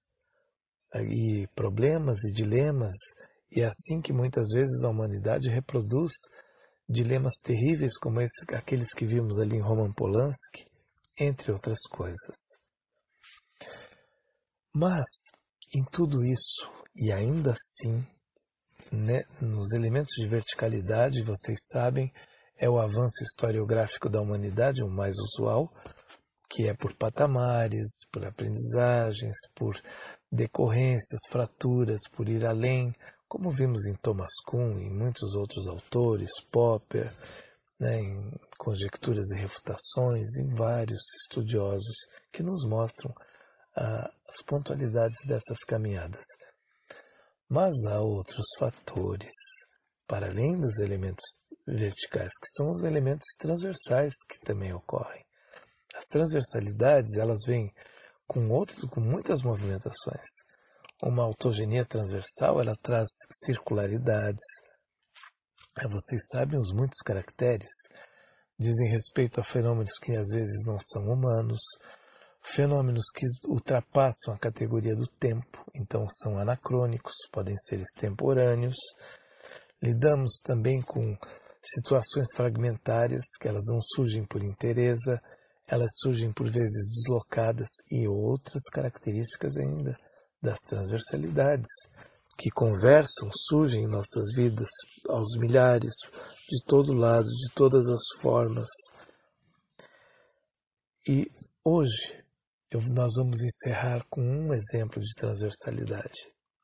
Speaker 1: e problemas e dilemas, e é assim que muitas vezes a humanidade reproduz dilemas terríveis como aqueles que vimos ali em Roman Polanski, entre outras coisas. Mas, em tudo isso, e ainda assim, né, nos elementos de verticalidade, vocês sabem, é o avanço historiográfico da humanidade, o mais usual, que é por patamares, por aprendizagens, por decorrências, fraturas, por ir além, como vimos em Thomas Kuhn e muitos outros autores, Popper, né, em Conjecturas e Refutações, em vários estudiosos que nos mostram as pontualidades dessas caminhadas. Mas há outros fatores, para além dos elementos verticais, que são os elementos transversais que também ocorrem. As transversalidades, elas vêm com muitas movimentações. Uma autogenia transversal, ela traz circularidades. Vocês sabem, os muitos caracteres dizem respeito a fenômenos que às vezes não são humanos, fenômenos que ultrapassam a categoria do tempo, então são anacrônicos, podem ser extemporâneos. Lidamos também com situações fragmentárias, que elas não surgem por inteireza, elas surgem por vezes deslocadas, e outras características ainda das transversalidades, que conversam, surgem em nossas vidas aos milhares, de todo lado, de todas as formas. E hoje nós vamos encerrar com um exemplo de transversalidade.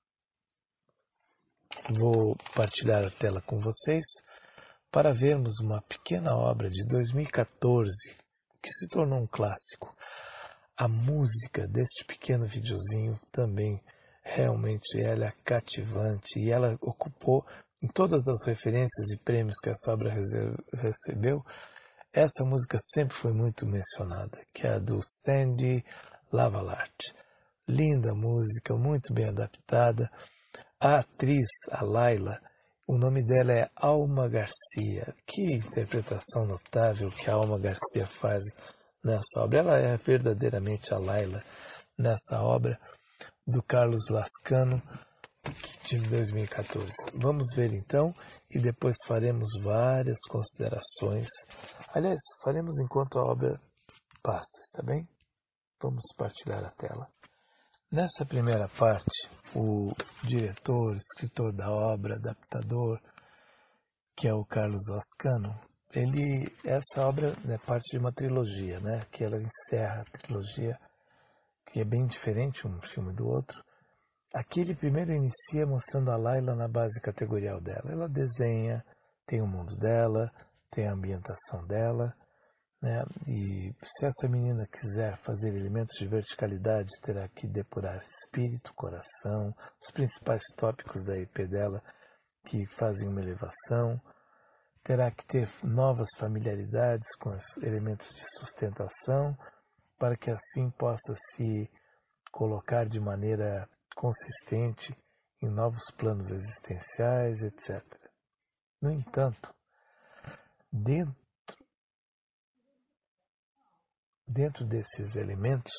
Speaker 1: Vou partilhar a tela com vocês para vermos uma pequena obra de 2014 que se tornou um clássico. A música deste pequeno videozinho também realmente ela é cativante e ela ocupou em todas as referências e prêmios que essa obra recebeu. Essa música sempre foi muito mencionada, que é a do Sandy Lavalart. Linda música, muito bem adaptada. A atriz, a Laila, o nome dela é Alma Garcia. Que interpretação notável que a Alma Garcia faz nessa obra. Ela é verdadeiramente a Laila nessa obra do Carlos Lascano, de 2014. Vamos ver então e depois faremos várias considerações. Aliás, faremos enquanto a obra passa, está bem? Vamos partilhar a tela. Nessa primeira parte, o diretor, escritor da obra, adaptador, que é o Carlos Lascano, essa obra é parte de uma trilogia, né? Que ela encerra a trilogia, que é bem diferente um filme do outro. Aqui ele primeiro inicia mostrando a Laila na base categorial dela. Ela desenha, tem o mundo dela, tem a ambientação dela, né? E se essa menina quiser fazer elementos de verticalidade, terá que depurar espírito, coração, os principais tópicos da EP dela que fazem uma elevação. Terá que ter novas familiaridades com os elementos de sustentação, para que assim possa se colocar de maneira consistente em novos planos existenciais, etc. No entanto, dentro desses elementos,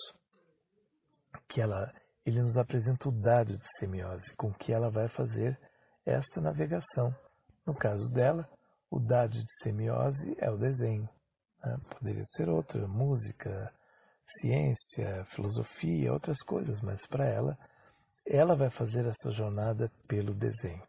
Speaker 1: ele nos apresenta o dado de semiose, com que ela vai fazer esta navegação. No caso dela, o dado de semiose é o desenho. Né? Poderia ser outro, música, ciência, filosofia, outras coisas, mas para ela vai fazer essa jornada pelo desenho.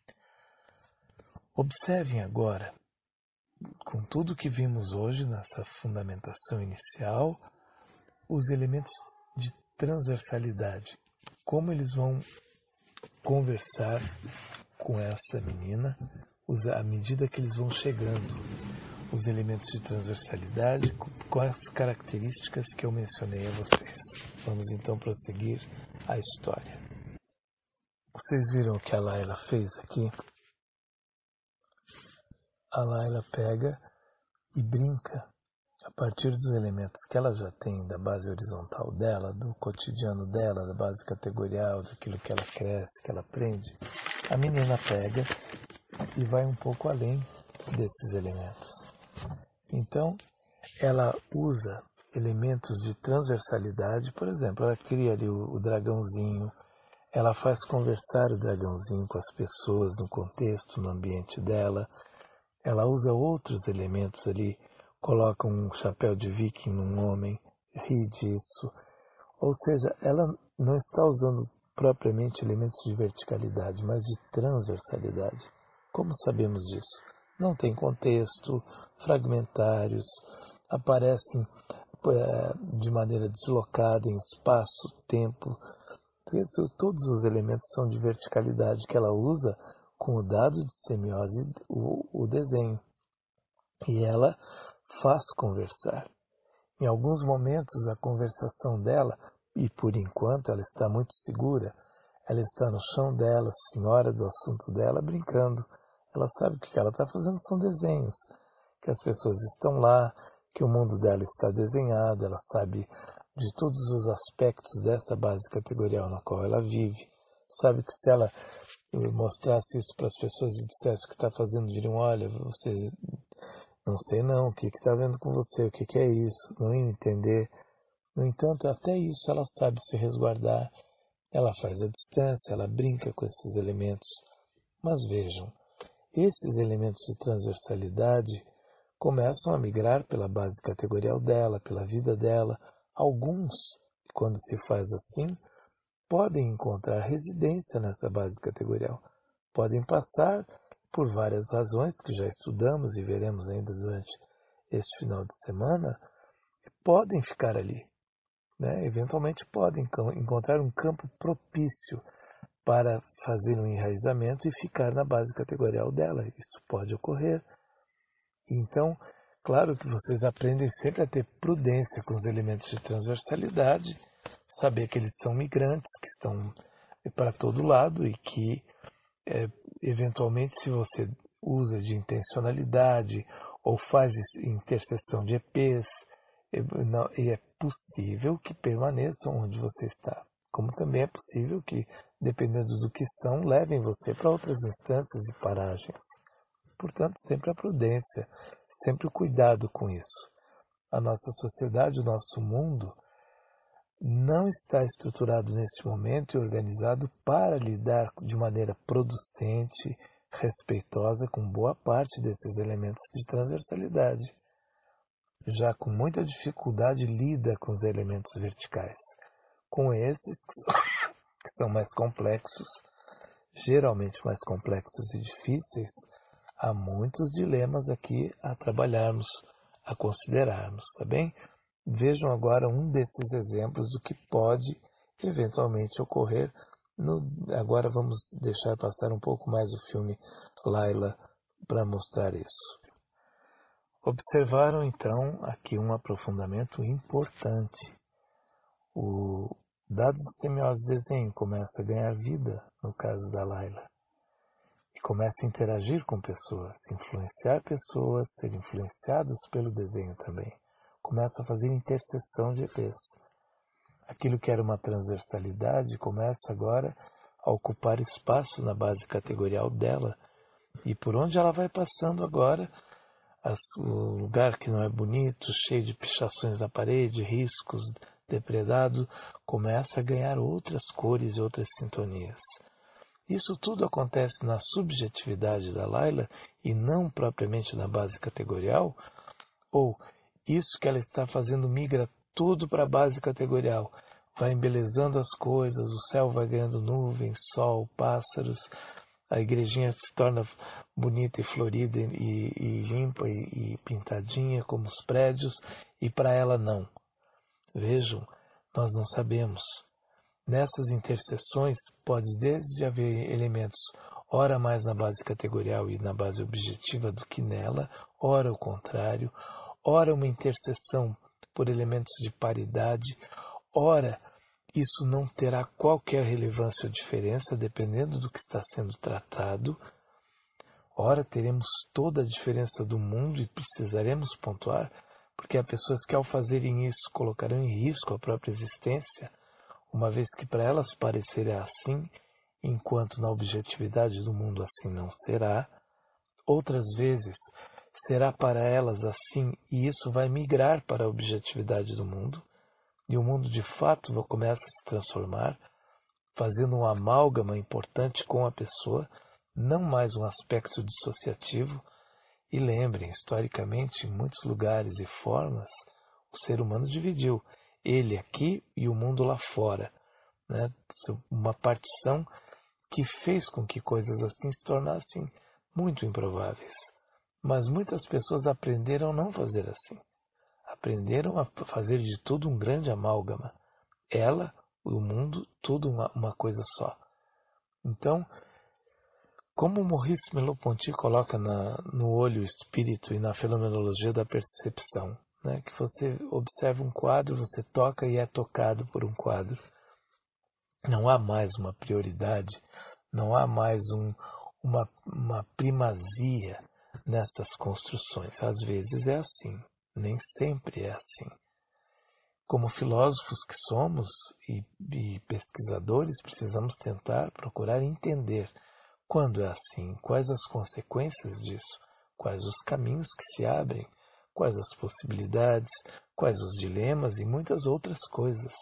Speaker 1: Observem agora, com tudo que vimos hoje nessa fundamentação inicial, os elementos de transversalidade, como eles vão conversar com essa menina à medida que eles vão chegando, os elementos de transversalidade com as características que eu mencionei a vocês. Vamos então prosseguir a história. Vocês viram o que a Laila fez aqui? A Laila pega e brinca a partir dos elementos que ela já tem da base horizontal dela, do cotidiano dela, da base categorial, daquilo que ela cresce, que ela aprende. A menina pega e vai um pouco além desses elementos. Então, ela usa elementos de transversalidade, por exemplo, ela cria ali o dragãozinho, ela faz conversar o dragãozinho com as pessoas no contexto, no ambiente dela, ela usa outros elementos ali, coloca um chapéu de viking num homem, ri disso, ou seja, ela não está usando propriamente elementos de verticalidade, mas de transversalidade. Como sabemos disso? Não tem contexto, fragmentários, aparecem de maneira deslocada em espaço, tempo. Todos os elementos são de verticalidade que ela usa com o dado de semiose, o desenho. E ela faz conversar. Em alguns momentos, a conversação dela, e por enquanto ela está muito segura, ela está no chão dela, senhora do assunto dela, brincando. Ela sabe que o que ela está fazendo são desenhos, que as pessoas estão lá, que o mundo dela está desenhado, ela sabe de todos os aspectos dessa base categorial na qual ela vive. Sabe que se ela mostrasse isso para as pessoas e dissesse o que está fazendo, diriam, olha, você não sei não, o que está vendo com você, o que é isso, não ia entender. No entanto, até isso ela sabe se resguardar, ela faz a distância, ela brinca com esses elementos. Mas vejam, esses elementos de transversalidade começam a migrar pela base categorial dela, pela vida dela. Alguns, quando se faz assim, podem encontrar residência nessa base categorial. Podem passar por várias razões que já estudamos e veremos ainda durante este final de semana, podem ficar ali. Né? Eventualmente podem encontrar um campo propício para fazer um enraizamento e ficar na base categorial dela. Isso pode ocorrer. Então, Claro que vocês aprendem sempre a ter prudência com os elementos de transversalidade, saber que eles são migrantes, que estão para todo lado e que, eventualmente, se você usa de intencionalidade ou faz interseção de EPs, é possível que permaneçam onde você está. Como também é possível que, dependendo do que são, levem você para outras instâncias e paragens. Portanto, sempre a prudência, sempre o cuidado com isso. A nossa sociedade, o nosso mundo, não está estruturado neste momento e organizado para lidar de maneira producente, respeitosa com boa parte desses elementos de transversalidade. Já com muita dificuldade lida com os elementos verticais. Com esses, que são mais complexos, geralmente mais complexos e difíceis, há muitos dilemas aqui a trabalharmos, a considerarmos, tá bem? Vejam agora um desses exemplos do que pode eventualmente ocorrer. Agora vamos deixar passar um pouco mais o filme Laila para mostrar isso. Observaram então aqui um aprofundamento importante. O dado de semiose desenho começa a ganhar vida no caso da Laila. E começa a interagir com pessoas, influenciar pessoas, ser influenciadas pelo desenho também. Começa a fazer interseção de EPs. Aquilo que era uma transversalidade começa agora a ocupar espaço na base categorial dela. E por onde ela vai passando agora, o lugar que não é bonito, cheio de pichações na parede, riscos, depredado, começa a ganhar outras cores e outras sintonias. Isso tudo acontece na subjetividade da Laila e não propriamente na base categorial? Ou isso que ela está fazendo migra tudo para a base categorial, vai embelezando as coisas, o céu vai ganhando nuvens, sol, pássaros, a igrejinha se torna bonita e florida e limpa e pintadinha como os prédios, e para ela não. Vejam, nós não sabemos. Nessas interseções pode desde haver elementos ora mais na base categorial e na base objetiva do que nela, ora o contrário, ora uma interseção por elementos de paridade, ora isso não terá qualquer relevância ou diferença dependendo do que está sendo tratado, ora teremos toda a diferença do mundo e precisaremos pontuar, porque há pessoas que ao fazerem isso colocarão em risco a própria existência, uma vez que para elas parecerá assim, enquanto na objetividade do mundo assim não será, outras vezes será para elas assim e isso vai migrar para a objetividade do mundo, e o mundo de fato começa a se transformar, fazendo um amálgama importante com a pessoa, não mais um aspecto dissociativo. E lembrem, historicamente, em muitos lugares e formas, o ser humano dividiu ele aqui e o mundo lá fora, né? Uma partição que fez com que coisas assim se tornassem muito improváveis. Mas muitas pessoas aprenderam a não fazer assim. Aprenderam a fazer de tudo um grande amálgama. Ela, o mundo, tudo uma coisa só. Então, como Maurice Merleau-Ponty coloca no olho o espírito e na fenomenologia da percepção, né? Que você observa um quadro, você toca e é tocado por um quadro. Não há mais uma prioridade, não há mais uma primazia nessas construções. Às vezes é assim, nem sempre é assim. Como filósofos que somos e pesquisadores, precisamos tentar procurar entender quando é assim, quais as consequências disso, quais os caminhos que se abrem, quais as possibilidades, quais os dilemas e muitas outras coisas.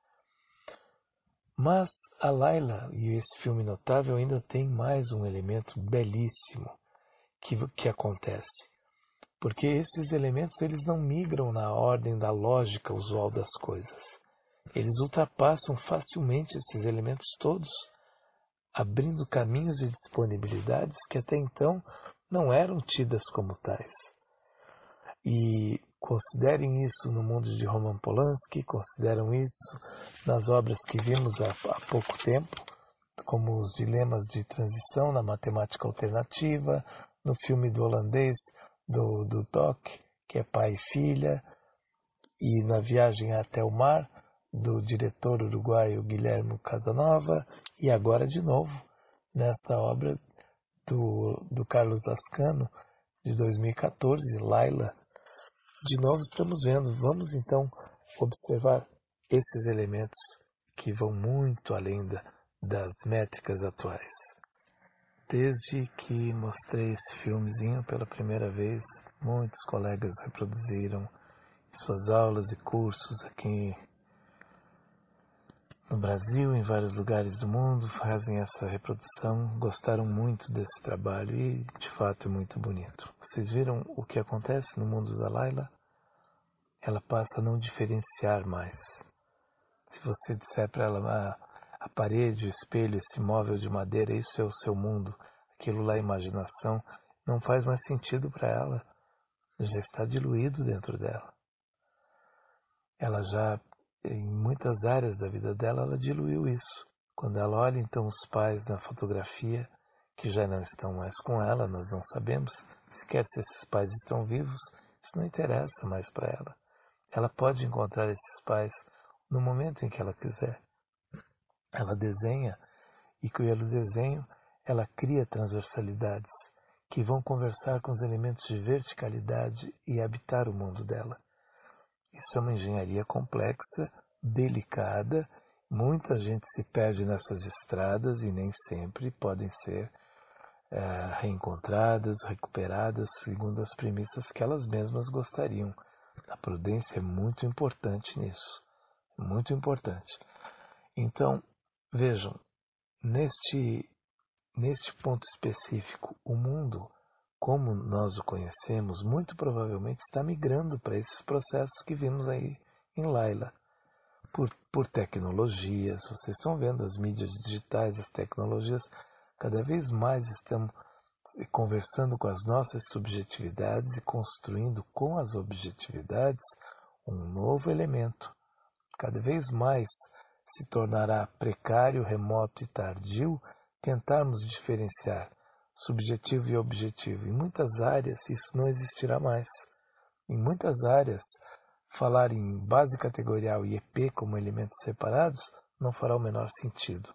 Speaker 1: Mas a Laila e esse filme notável ainda tem mais um elemento belíssimo que acontece. Porque esses elementos eles não migram na ordem da lógica usual das coisas. Eles ultrapassam facilmente esses elementos todos, abrindo caminhos e disponibilidades que até então não eram tidas como tais. E considerem isso no mundo de Roman Polanski, consideram isso nas obras que vimos há pouco tempo, como os dilemas de transição na matemática alternativa, no filme do holandês, do Doc, que é pai e filha, e Na Viagem até o Mar, do diretor uruguaio Guilherme Casanova, e agora de novo, nesta obra do Carlos Lascano, de 2014, Laila. De novo estamos vendo, vamos então observar esses elementos que vão muito além das métricas atuais. Desde que mostrei esse filmezinho pela primeira vez, muitos colegas reproduziram suas aulas e cursos aqui no Brasil, em vários lugares do mundo, fazem essa reprodução, gostaram muito desse trabalho e, de fato, é muito bonito. Vocês viram o que acontece no mundo da Laila? Ela passa a não diferenciar mais. Se você disser para ela, a parede, o espelho, esse móvel de madeira, isso é o seu mundo, aquilo lá é imaginação, não faz mais sentido para ela, já está diluído dentro dela. Ela já, em muitas áreas da vida dela, ela diluiu isso. Quando ela olha então os pais na fotografia, que já não estão mais com ela, nós não sabemos sequer se esses pais estão vivos, isso não interessa mais para ela. Ela pode encontrar esses pais no momento em que ela quiser. Ela desenha e pelo desenho ela cria transversalidades que vão conversar com os elementos de verticalidade e habitar o mundo dela. Isso é uma engenharia complexa, delicada, muita gente se perde nessas estradas e nem sempre podem ser reencontradas, recuperadas segundo as premissas que elas mesmas gostariam. A prudência é muito importante nisso, muito importante. Então, vejam, neste ponto específico, o mundo, como nós o conhecemos, muito provavelmente está migrando para esses processos que vimos aí em Laila. Por tecnologias, vocês estão vendo as mídias digitais, as tecnologias, cada vez mais estão conversando com as nossas subjetividades e construindo com as objetividades um novo elemento. Cada vez mais se tornará precário, remoto e tardio tentarmos diferenciar subjetivo e objetivo. Em muitas áreas isso não existirá mais. Em muitas áreas, falar em base categorial e EP como elementos separados não fará o menor sentido.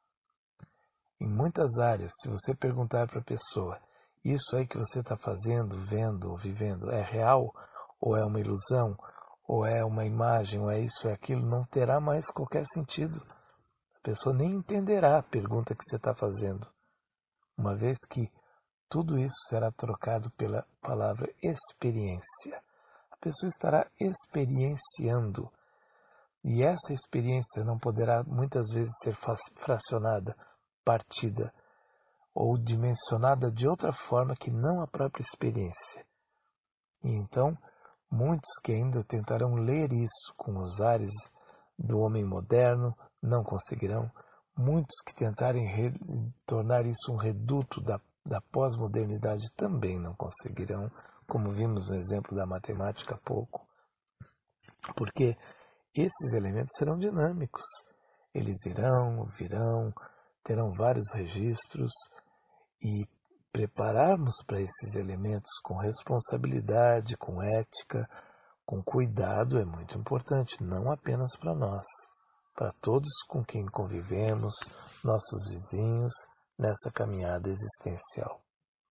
Speaker 1: Em muitas áreas, se você perguntar para a pessoa, isso aí que você está fazendo, vendo ou vivendo, é real ou é uma ilusão? Ou é uma imagem, ou é isso, ou é aquilo, não terá mais qualquer sentido. A pessoa nem entenderá a pergunta que você está fazendo, uma vez que tudo isso será trocado pela palavra experiência. A pessoa estará experienciando, e essa experiência não poderá muitas vezes ser fracionada, partida, ou dimensionada de outra forma que não a própria experiência. E então, muitos que ainda tentarão ler isso com os ares do homem moderno não conseguirão. Muitos que tentarem tornar isso um reduto da pós-modernidade também não conseguirão, como vimos no exemplo da matemática há pouco. Porque esses elementos serão dinâmicos. Eles irão, virão, terão vários registros e prepararmos para esses elementos com responsabilidade, com ética, com cuidado é muito importante, não apenas para nós, para todos com quem convivemos, nossos vizinhos, nessa caminhada existencial.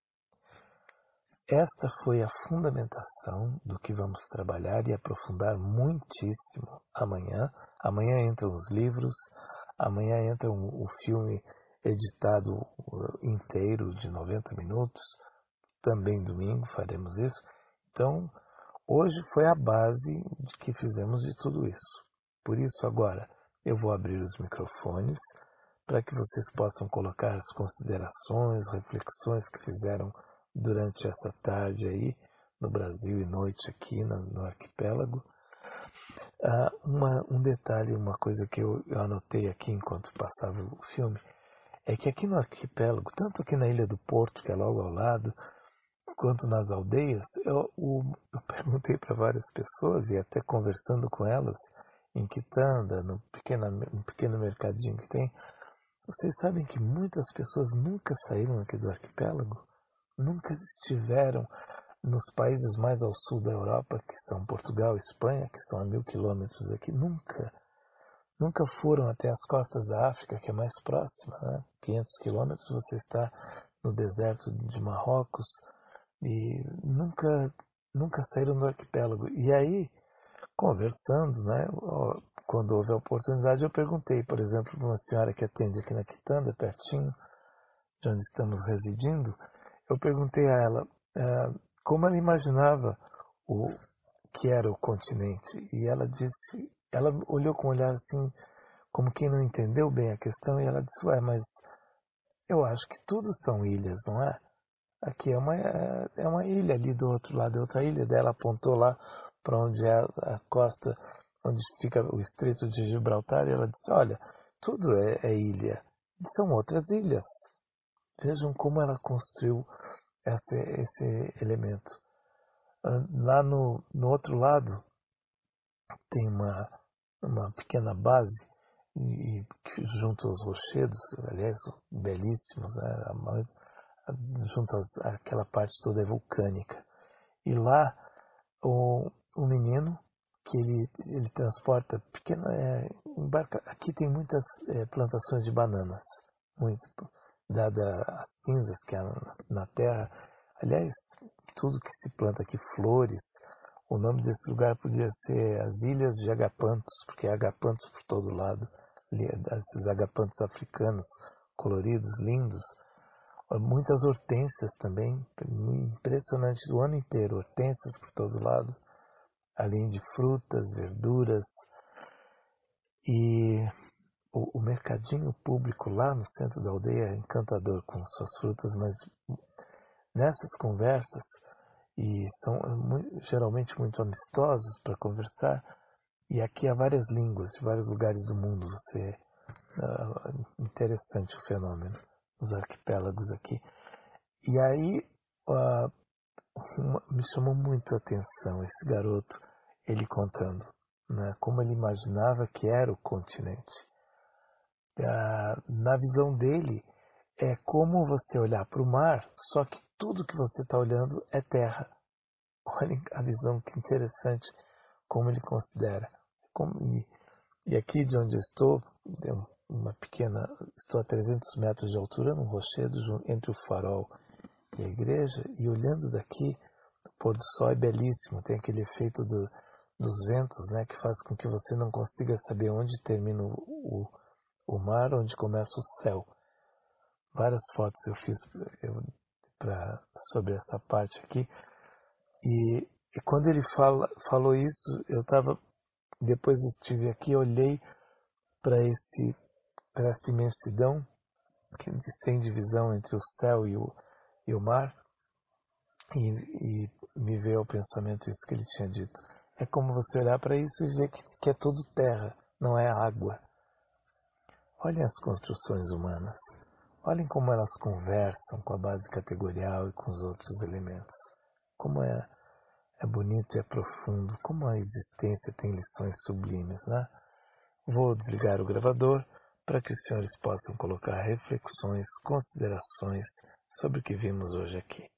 Speaker 1: Esta foi a fundamentação do que vamos trabalhar e aprofundar muitíssimo amanhã. Amanhã entram os livros, amanhã entra o filme editado inteiro de 90 minutos, também domingo faremos isso. Então, hoje foi a base de que fizemos de tudo isso. Por isso, agora, eu vou abrir os microfones para que vocês possam colocar as considerações, reflexões que fizeram durante essa tarde aí no Brasil e noite aqui no arquipélago. Um detalhe, uma coisa que eu anotei aqui enquanto passava o filme, é que aqui no arquipélago, tanto aqui na Ilha do Porto, que é logo ao lado, quanto nas aldeias, eu perguntei para várias pessoas, e até conversando com elas, em Quitanda, no pequeno mercadinho que tem, vocês sabem que muitas pessoas nunca saíram aqui do arquipélago? Nunca estiveram nos países mais ao sul da Europa, que são Portugal e Espanha, que estão a 1000 quilômetros daqui, nunca foram até as costas da África, que é mais próxima, né? 500 quilômetros você está no deserto de Marrocos e nunca saíram do arquipélago. E aí, conversando, né? Quando houve a oportunidade, eu perguntei, por exemplo, para uma senhora que atende aqui na Quitanda, pertinho de onde estamos residindo, eu perguntei a ela como ela imaginava o que era o continente. E ela disse, ela olhou com um olhar assim, como quem não entendeu bem a questão, e ela disse, ué, mas eu acho que tudo são ilhas, não é? Aqui é uma ilha, ali do outro lado é outra ilha. Dela apontou lá para onde é a costa, onde fica o Estreito de Gibraltar, e ela disse, olha, tudo é ilha, são outras ilhas. Vejam como ela construiu esse elemento. Lá no outro lado tem uma pequena base junto aos rochedos, aliás, belíssimos, né? Junto àquela parte toda é vulcânica. E lá o menino que ele transporta pequena aqui tem muitas plantações de bananas, muito, dada as cinzas que há na terra. Aliás, tudo que se planta aqui, flores. O nome desse lugar podia ser as Ilhas de Agapantos, porque há agapantos por todo lado, esses agapantos africanos coloridos, lindos. Muitas hortênsias também, impressionantes o ano inteiro, hortênsias por todo lado, além de frutas, verduras. E o mercadinho público lá no centro da aldeia é encantador com suas frutas, mas nessas conversas, e são geralmente muito amistosos para conversar, e aqui há várias línguas de vários lugares do mundo. Interessante o fenômeno dos arquipélagos aqui. E aí me chamou muito a atenção esse garoto, ele contando, né, como ele imaginava que era o continente. Na visão dele, é como você olhar para o mar, só que tudo que você está olhando é terra. Olha a visão, que interessante, como ele considera. E aqui de onde eu estou, estou a 300 metros de altura, num rochedo entre o farol e a igreja, e olhando daqui, o pôr do sol é belíssimo, tem aquele efeito dos ventos, né, que faz com que você não consiga saber onde termina o mar, onde começa o céu. Várias fotos eu fiz sobre essa parte aqui, e quando ele falou isso, depois estive aqui, olhei para essa imensidão, sem divisão entre o céu e o mar, e me veio ao pensamento isso que ele tinha dito. É como você olhar para isso e ver que é tudo terra, não é água. Olhem as construções humanas. Olhem como elas conversam com a base categorial e com os outros elementos. Como é bonito e é profundo. Como a existência tem lições sublimes, né? Vou desligar o gravador para que os senhores possam colocar reflexões, considerações sobre o que vimos hoje aqui.